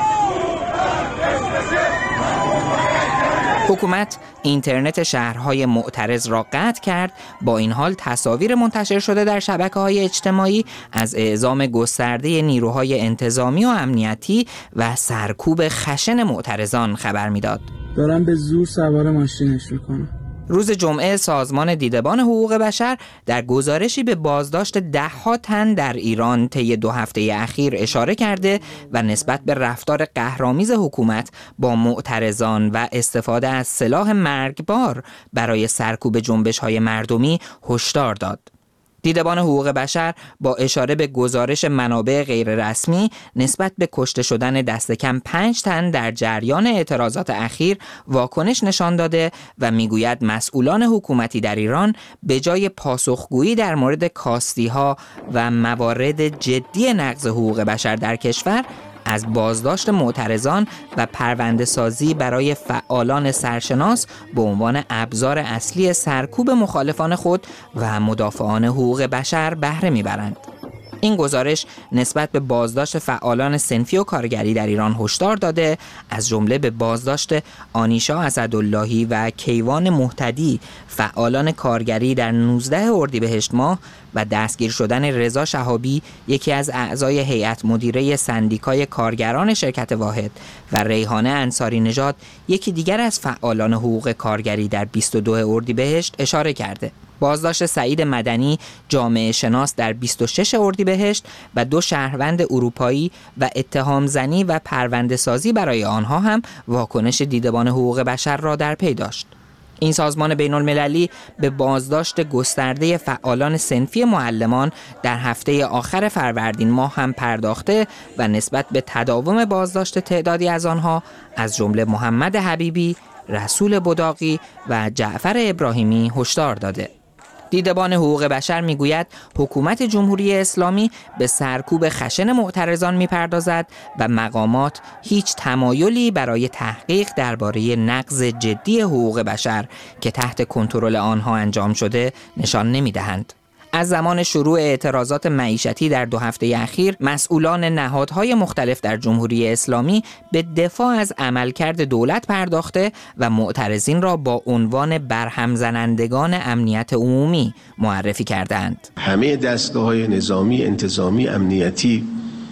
حکومت اینترنت شهرهای معترض را قطع کرد. با این حال تصاویر منتشر شده در شبکه‌های اجتماعی از اعزام گسترده نیروهای انتظامی و امنیتی و سرکوب خشن معترضان خبر می‌داد. دارن به زور سوار ماشینش می‌کنن. روز جمعه سازمان دیدبان حقوق بشر در گزارشی به بازداشت 10 تن در ایران طی 2 هفته اخیر اشاره کرده و نسبت به رفتار قهرآمیز حکومت با معترضان و استفاده از سلاح مرگبار برای سرکوب جنبش‌های مردمی هشدار داد. دیدبان حقوق بشر با اشاره به گزارش منابع غیررسمی نسبت به کشته شدن دست کم 5 تن در جریان اعتراضات اخیر واکنش نشان داده و میگوید مسئولان حکومتی در ایران به جای پاسخگویی در مورد کاستی‌ها و موارد جدی نقض حقوق بشر در کشور، از بازداشت معترضان و پرونده سازی برای فعالان سرشناس به عنوان ابزار اصلی سرکوب مخالفان خود و مدافعان حقوق بشر بهره میبرند. این گزارش نسبت به بازداشت فعالان صنفی و کارگری در ایران هشدار داده، از جمله به بازداشت آنیشا اسداللهی و کیوان مهتدی فعالان کارگری در 19 اردیبهشت ماه و دستگیر شدن رضا شهابی، یکی از اعضای هیئت مدیره سندیکای کارگران شرکت واحد، و ریحانه انصاری نژاد، یکی دیگر از فعالان حقوق کارگری در 22 اردیبهشت اشاره کرده. بازداشت سعید مدنی، جامعه شناس، در 26 اردیبهشت و 2 شهروند اروپایی و اتهام زنی و پرونده سازی برای آنها هم واکنش دیدبان حقوق بشر را در پی داشت. این سازمان بین المللی به بازداشت گسترده فعالان صنفی معلمان در هفته آخر فروردین ماه هم پرداخته و نسبت به تداوم بازداشت تعدادی از آنها از جمله محمد حبیبی، رسول بداقی و جعفر ابراهیمی هشدار داده. دیدبان حقوق بشر میگوید حکومت جمهوری اسلامی به سرکوب خشن معترضان میپردازد و مقامات هیچ تمایلی برای تحقیق درباره نقض جدی حقوق بشر که تحت کنترل آنها انجام شده نشان نمیدهند. از زمان شروع اعتراضات معیشتی در 2 هفته اخیر، مسئولان نهادهای مختلف در جمهوری اسلامی به دفاع از عملکرد دولت پرداخته و معترضین را با عنوان برهم زنندگان امنیت عمومی معرفی کردند. همه دستگاه‌های نظامی، انتظامی، امنیتی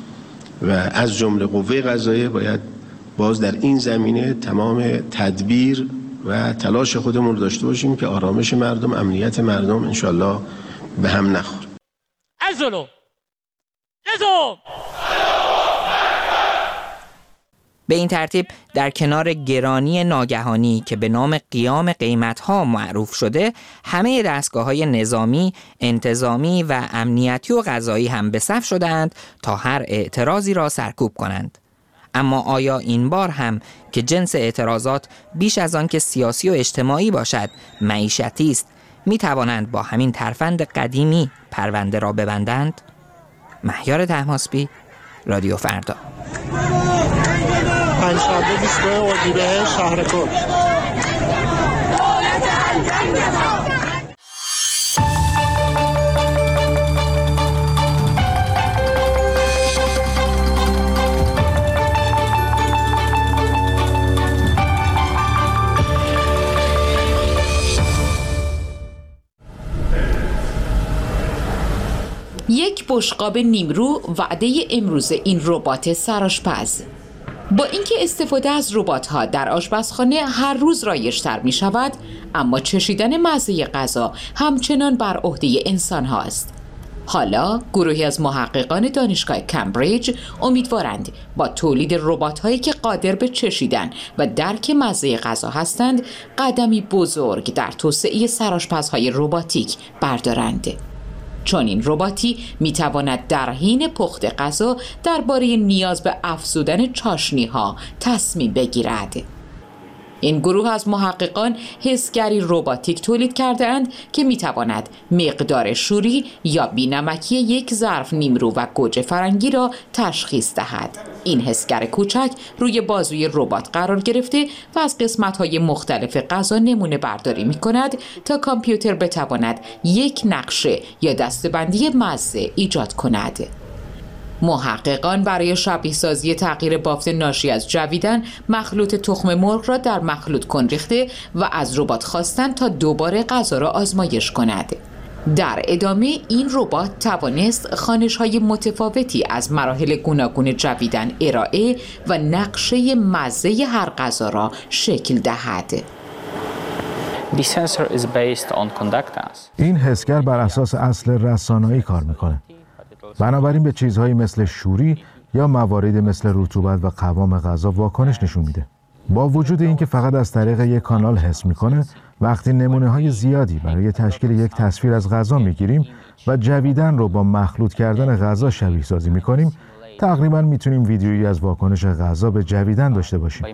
و از جمله قوه قضاییه باید باز در این زمینه تمام تدبیر و تلاش خودمون رو داشته باشیم که آرامش مردم، امنیت مردم انشالله به هم نخور. به این ترتیب در کنار گرانی ناگهانی که به نام قیام قیمت‌ها معروف شده، همه دستگاه‌های نظامی، انتظامی و امنیتی و قضایی هم به صف شدند تا هر اعتراضی را سرکوب کنند. اما آیا این بار هم که جنس اعتراضات بیش از آن که سیاسی و اجتماعی باشد، معیشتی است، می توانند با همین ترفند قدیمی پرونده را ببندند؟ مهیار طهماسبی، رادیو فردا. پنجشنبه 22 اردیبهشت، شهرکوت. یک بشقاب نیمرو وعده امروز این ربات سرآشپز. با اینکه استفاده از ربات‌ها در آشپزخانه هر روز رایج‌تر می‌شود، اما چشیدن مزه غذا همچنان بر عهده انسان هاست. حالا گروهی از محققان دانشگاه کمبریج امیدوارند با تولید ربات‌هایی که قادر به چشیدن و درک مزه غذا هستند، قدمی بزرگ در توسعه سرآشپزهای رباتیک بردارند. چون این رباتی میتواند در حین پخت غذا درباره نیاز به افزودن چاشنی‌ها تصمیم بگیرد. این گروه از محققان حسگری رباتیک تولید کرده‌اند که میتواند مقدار شوری یا بی‌نمکی یک ظرف نیمرو و گوجه فرنگی را تشخیص دهد. این حسگر کوچک روی بازوی ربات قرار گرفته و از قسمت‌های مختلف غذا نمونه برداری می‌کند تا کامپیوتر بتواند یک نقشه یا دسته‌بندی مزه ایجاد کند. محققان برای شبیه سازی تغییر بافت ناشی از جویدن مخلوط تخم مرغ را در مخلوط کن ریخته و از ربات خواستند تا دوباره غذا را آزمایش کند. در ادامه این ربات توانست خوانش‌های متفاوتی از مراحل گوناگون جویدن ارائه و نقشه مزه هر غذا را شکل دهد. این حسگر بر اساس اصل رسانه‌ای کار می‌کنه. بنابراین به چیزهایی مثل شوری یا مواردی مثل رطوبت و قوام غذا واکنش نشون میده. با وجود اینکه فقط از طریق یک کانال حس میکنه، وقتی نمونه‌های زیادی برای تشکیل یک تصویر از غذا میگیریم و جویدن رو با مخلوط کردن غذا شبیه سازی میکنیم، تقریباً میتونیم ویدیویی از واکنش غذا به جویدن داشته باشیم.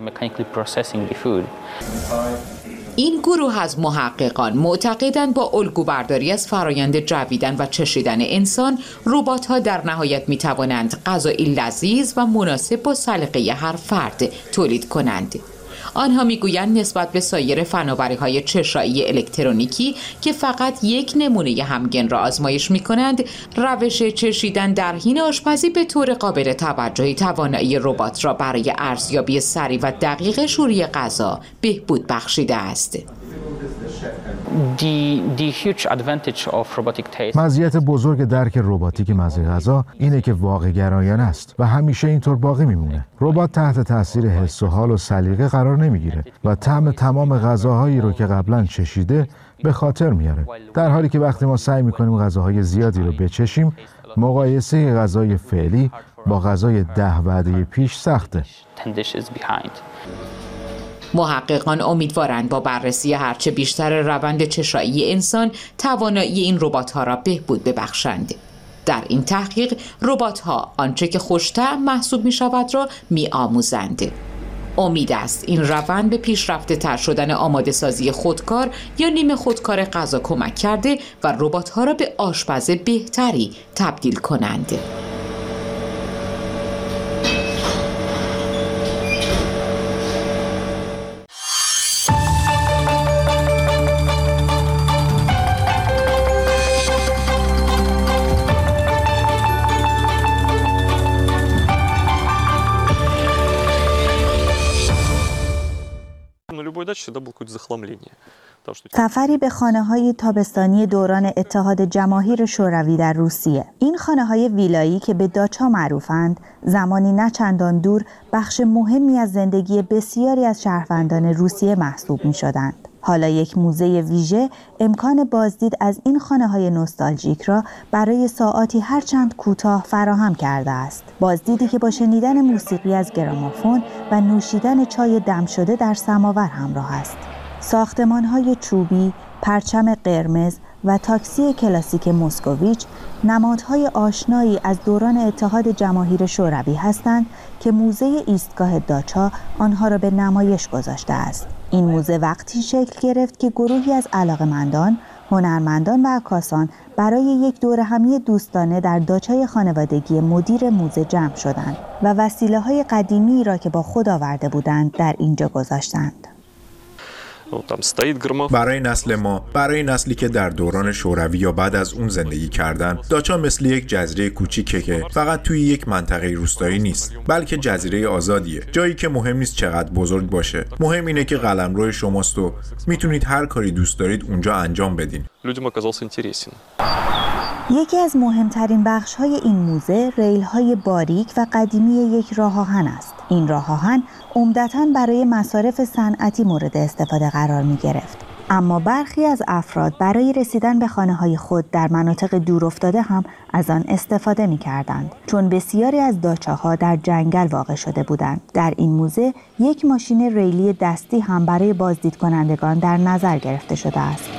این گروه از محققان معتقدند با الگوبرداری از فرایند جویدن و چشیدن انسان، ربات‌ها در نهایت می‌توانند غذایی لذیذ و مناسب با سلیقه هر فرد تولید کنند. آنها میگویند نسبت به سایر فناوری‌های چشایی الکترونیکی که فقط یک نمونه همگن را آزمایش می‌کنند، روش چشیدن در حین آشپزی به طور قابل توجهی توانایی ربات را برای ارزیابی سریع و دقیق شوری غذا بهبود بخشیده است. مزیت بزرگ درک رباتیک مزه غذا اینه که واقع گرایانه است و همیشه اینطور باقی میمونه. ربات تحت تاثیر حس و حال و سلیقه قرار نمیگیره و طعم تمام غذاهایی رو که قبلا چشیده به خاطر میاره. در حالی که وقتی ما سعی میکنیم غذاهای زیادی رو بچشیم، مقایسه غذای فعلی با غذای 10 وعده پیش سخته. محققان امیدوارند با بررسی هرچه بیشتر روند چشایی انسان توانایی این ربات‌ها را بهبود ببخشند. در این تحقیق ربات‌ها آنچه که خوش‌طعم محسوب می‌شود را می‌آموزند. امید است این روند به پیشرفته تر شدن آماده سازی خودکار یا نیمه خودکار غذا کمک کرده و ربات‌ها را به آشپز بهتری تبدیل کنند. سفری به خانه‌های تابستانی دوران اتحاد جماهیر شوروی در روسیه. این خانه‌های ویلایی که به داچا معروفند، زمانی نه چندان دور بخش مهمی از زندگی بسیاری از شهروندان روسیه محسوب می‌شدند. حالا یک موزه ویژه امکان بازدید از این خانه‌های نوستالژیک را برای ساعاتی هرچند کوتاه فراهم کرده است. بازدیدی که با شنیدن موسیقی از گرامافون و نوشیدن چای دم شده در سماور همراه است. ساختمان‌های چوبی، پرچم قرمز و تاکسی کلاسیک موسکوویچ نمادهای آشنایی از دوران اتحاد جماهیر شوروی هستند که موزه ایستگاه داچا آنها را به نمایش گذاشته است. این موزه وقتی شکل گرفت که گروهی از علاقه‌مندان، هنرمندان و عکاسان برای یک دوره همی دوستانه در داچای خانوادگی مدیر موزه جمع شدند و وسیله‌های قدیمی را که با خود آورده بودند در اینجا گذاشتند. برای نسل ما، برای نسلی که در دوران شوروی یا بعد از اون زندگی کردن، داچا مثل یک جزیره کوچیکه که فقط توی یک منطقه روستایی نیست، بلکه جزیره آزادیه، جایی که مهم نیست چقدر بزرگ باشه، مهم اینه که قلمرو شماست و میتونید هر کاری دوست دارید اونجا انجام بدین. یکی از مهمترین بخش‌های این موزه ریل‌های باریک و قدیمی یک راه آهن است. این راه آهن عمدتاً برای مصارف صنعتی مورد استفاده قرار می‌گرفت. اما برخی از افراد برای رسیدن به خانه‌های خود در مناطق دورافتاده هم از آن استفاده می‌کردند، چون بسیاری از داچه‌ها در جنگل واقع شده بودند. در این موزه یک ماشین ریلی دستی هم برای بازدید کنندگان در نظر گرفته شده است.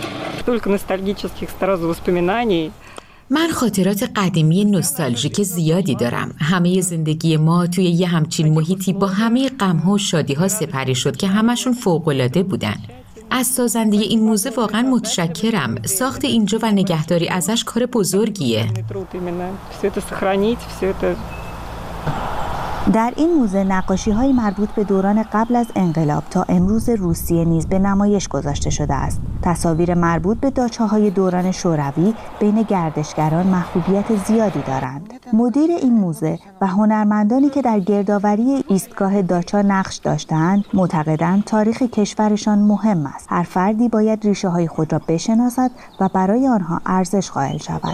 من خاطرات قدیمی نوستالژیک زیادی دارم. همه زندگی ما توی یه همچین محیطی با همه غم‌ها و شادی‌ها سپری شد که همشون فوق‌العاده بودن. از سازنده این موزه واقعا متشکرم. ساخت اینجا و نگهداری ازش کار بزرگیه. در این موزه نقاشی‌های مربوط به دوران قبل از انقلاب تا امروز روسیه نیز به نمایش گذاشته شده است. تصاویر مربوط به داچه‌های دوران شوروی بین گردشگران محبوبیت زیادی دارند. مدیر این موزه و هنرمندانی که در گردآوری ایستگاه داچا نقش داشتند، معتقدند تاریخ کشورشان مهم است. هر فردی باید ریشه‌های خود را بشناسد و برای آنها ارزش قائل شود.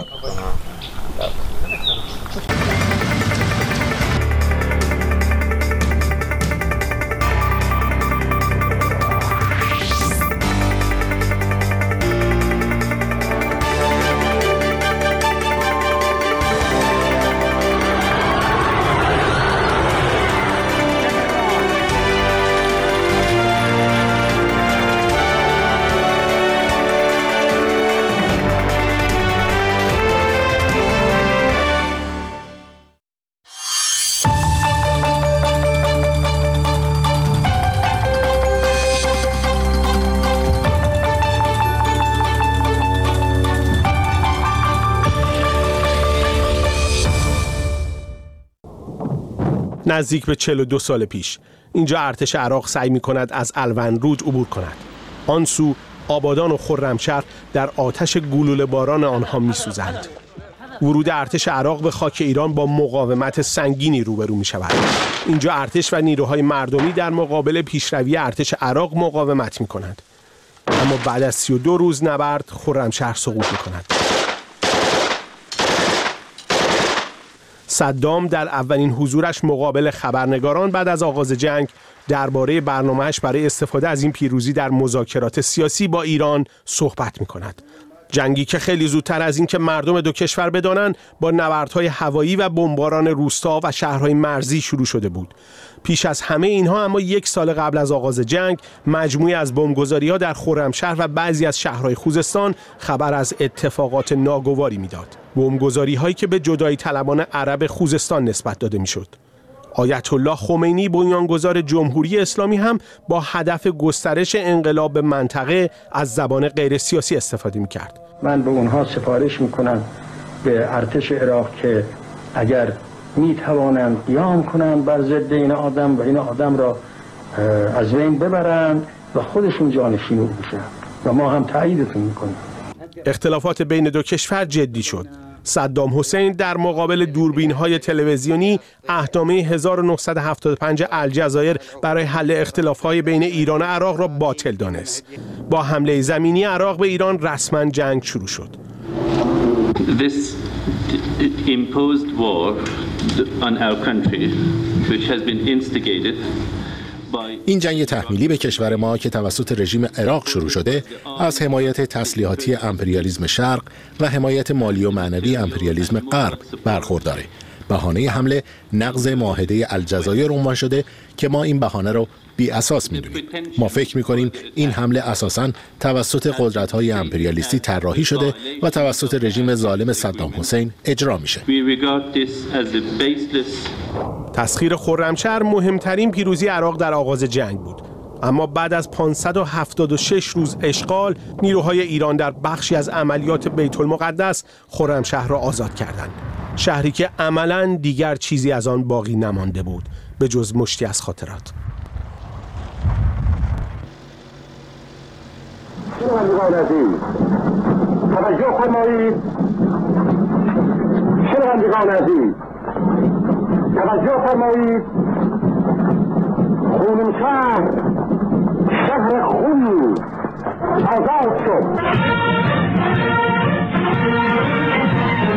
نزدیک به 42 سال پیش اینجا ارتش عراق سعی می‌کند از الونروج عبور کند. آن سو آبادان و خرمشهر در آتش گلوله باران آنها می‌سوزند. ورود ارتش عراق به خاک ایران با مقاومت سنگینی روبرو می‌شود. اینجا ارتش و نیروهای مردمی در مقابل پیشروی ارتش عراق مقاومت می‌کنند. اما بعد از 32 روز نبرد خرمشهر سقوط می‌کند. صدام در اولین حضورش مقابل خبرنگاران بعد از آغاز جنگ درباره برنامه‌اش برای استفاده از این پیروزی در مذاکرات سیاسی با ایران صحبت می‌کند. جنگی که خیلی زودتر از این که مردم دو کشور بدانند با نبردهای هوایی و بمباران روستا و شهرهای مرزی شروع شده بود. پیش از همه اینها اما 1 سال قبل از آغاز جنگ مجموعی از بمبگذاری‌ها در خرمشهر و بعضی از شهرهای خوزستان خبر از اتفاقات ناگواری میداد. بمبگذاری‌هایی که به جدایی طلبان عرب خوزستان نسبت داده میشد. آیت الله خمینی بنیانگذار جمهوری اسلامی هم با هدف گسترش انقلاب به منطقه از زبان غیر سیاسی استفاده می‌کرد. من به اونها سفارش می‌کنم به ارتش عراق که اگر می‌توانند قیام کنند بر ضد این آدم و این آدم را از بین ببرند و خودشون جانشین او بشن و ما هم تاییدتون می‌کنیم. اختلافات بین دو کشور جدی شد. صدام حسین در مقابل دوربین‌های تلویزیونی عهدنامه 1975 الجزایر برای حل اختلاف‌های بین ایران و عراق را باطل دانست. با حمله زمینی عراق به ایران رسما جنگ شروع شد. This imposed war on our country which has been instigated. این جنگ تحمیلی به کشور ما که توسط رژیم عراق شروع شده از حمایت تسلیحاتی امپریالیسم شرق و حمایت مالی و معنوی امپریالیسم غرب برخورداره. بهانه حمله نقض معاهده الجزایر عنوان شده که ما این بهانه رو بی اساس می‌دونیم. ما فکر می‌کنیم این حمله اساساً توسط قدرت‌های امپریالیستی طراحی شده و توسط رژیم ظالم صدام حسین اجرا میشه. تسخیر خرمشهر مهمترین پیروزی عراق در آغاز جنگ بود. اما بعد از 576 روز اشغال، نیروهای ایران در بخشی از عملیات بیت المقدس خرمشهر را آزاد کردند. شهری که عملاً دیگر چیزی از آن باقی نمانده بود به جز مشتی از خاطرات. شنوندگان عزیز توجه فرمایید. شنوندگان عزیز توجه فرمایید. خرمشهر شهر خونی آزاد شد.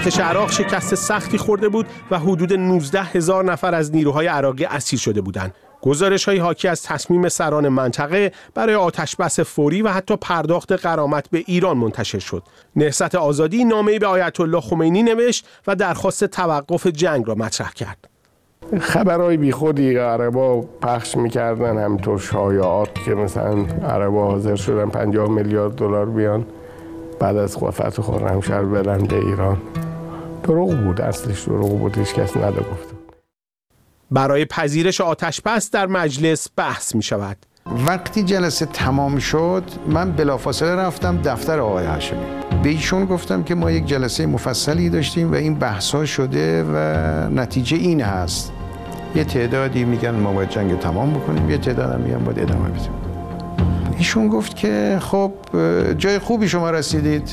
ارتش عراق شکست سختی خورده بود و حدود 19,000 نفر از نیروهای عراقی اسیر شده بودند. گزارش‌های حاکی از تصمیم سران منطقه برای آتش‌بس فوری و حتی پرداخت غرامت به ایران منتشر شد. نهضت آزادی نامه‌ای به آیت الله خمینی نوشت و درخواست توقف جنگ را مطرح کرد. خبرهای بیخودی عربا پخش می‌کردن، همینطور شایعات که مثلا عربا حاضر شدن 50 میلیارد دلار بیان بعد از فتح خرمشهر بدن به ایران. دروغ بود، اصلش دروغ بود، هیچ کس نگفت. برای پذیرش آتش‌بس در مجلس بحث می شود. وقتی جلسه تمام شد من بلافاصله رفتم دفتر آقای هاشمی. به ایشون گفتم که ما یک جلسه مفصلی داشتیم و این بحث‌ها شده و نتیجه این هست. یه تعدادی میگن ما باید جنگ تمام بکنیم، یه تعداد هم میگن باید ادامه بدیم. ایشون گفت که خب جای خوبی شما رسیدید.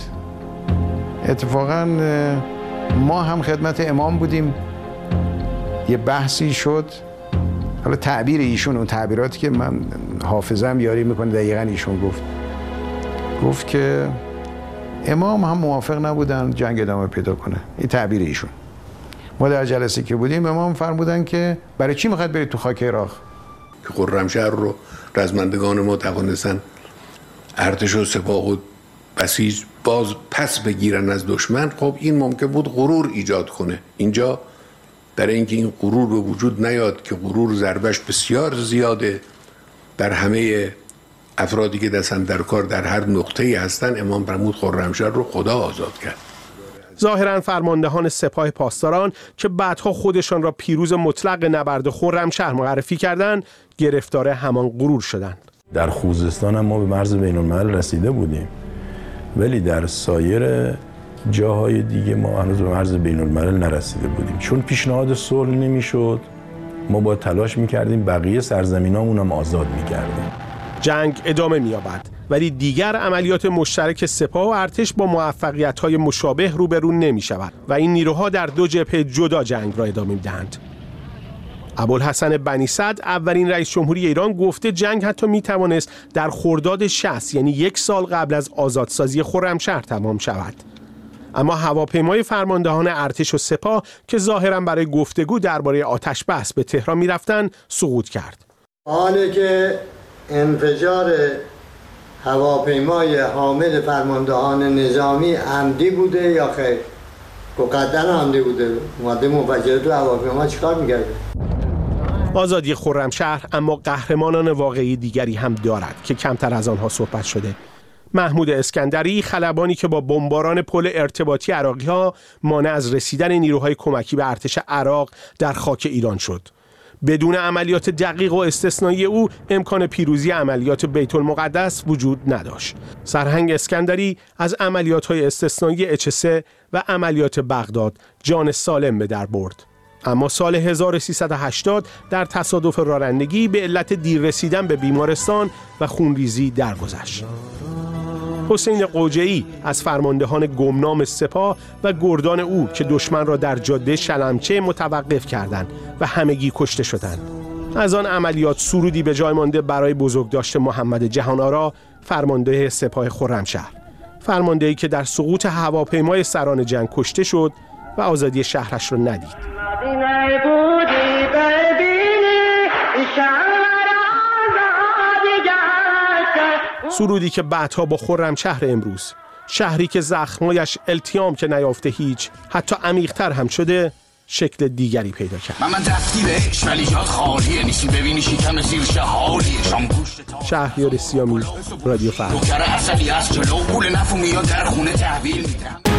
اتفاقاً ما هم خدمت امام بودیم، یه بحثی شد. حالا تعبیر ایشون، اون تعبیراتی که من حافظم یاری میکنه، دقیقاً ایشون گفت که امام هم موافق نبودن جنگ ادامه پیدا کنه. این تعبیر ایشون. ما در جلسه که بودیم امام فرمودن که برای چی میخواد برید تو خاک عراق؟ که خرمشهر رو رزمندگان ما توانستن ارتش و سپاه و بسیج باز پس بگیرن از دشمن. خب این ممکن بود غرور ایجاد کنه. اینجا برای اینکه این غرور به وجود نیاد که غرور ضربش بسیار زیاده در همه افرادی که دستن در کار در هر نقطه‌ای هستن، امام فرمود خرمشهر رو خدا آزاد کرد. ظاهراً فرماندهان سپاه پاسداران که بعدها خودشان را پیروز مطلق نبرد خرمشهر معرفی کردند، گرفتار همان غرور شدند. در خوزستان هم ما به مرز بین‌الملل رسیده بودیم، ولی در سایر جاهای دیگه ما هنوز به مرز بین‌الملل نرسیده بودیم. چون پیشنهاد صلح نمیشد، ما با تلاش میکردیم بقیه سرزمینامون هم آزاد میکردیم. جنگ ادامه می‌یابد، ولی دیگر عملیات مشترک سپاه و ارتش با موفقیت‌های مشابه روبرو نمی‌شود و این نیروها در دو جبهه جدا جنگ را ادامه می‌دهند. ابوالحسن بنی صدر اولین رئیس جمهوری ایران گفته جنگ حتی می‌توانست در خرداد 60، یعنی 1 سال قبل از آزادسازی خرمشهر تمام شود. اما هواپیمای فرماندهان ارتش و سپاه که ظاهراً برای گفتگو درباره آتش‌بس به تهران می‌رفتند سقوط کرد. حالی که انفجار هواپیمای حامل فرماندهان نظامی عمدی بوده یا خیر؟ قطعاً عمدی بوده. اومده منفجر تو هواپیما چیکار می‌کرده؟ آزادی خرمشهر اما قهرمانان واقعی دیگری هم دارد که کمتر از آنها صحبت شده. محمود اسکندری، خلبانی که با بمباران پل ارتباطی عراقی‌ها مانع از رسیدن نیروهای کمکی به ارتش عراق در خاک ایران شد. بدون عملیات دقیق و استثنایی او امکان پیروزی عملیات بیت المقدس وجود نداشت. سرهنگ اسکندری از عملیات‌های استثنایی اچ3 و عملیات بغداد جان سالم به در برد. اما سال 1380 در تصادف رانندگی به علت دیر رسیدن به بیمارستان و خونریزی درگذشت. حسین قوجه‌ای از فرماندهان گمنام سپاه و گردان او که دشمن را در جاده شلمچه متوقف کردند و همگی کشته شدند. از آن عملیات سرودی به جای مانده برای بزرگداشت محمد جهان‌آرا، فرمانده سپاه خرمشهر، فرماندهی که در سقوط هواپیمای سران جنگ کشته شد و آزادی شهرش را ندید. سرودی که بعدها با خرمشهر امروز، شهری که زخمایش التیام که نیافته هیچ، حتی عمیق‌تر هم شده، شکل دیگری پیدا کرد. شهریار سیامی، رادیو فردا.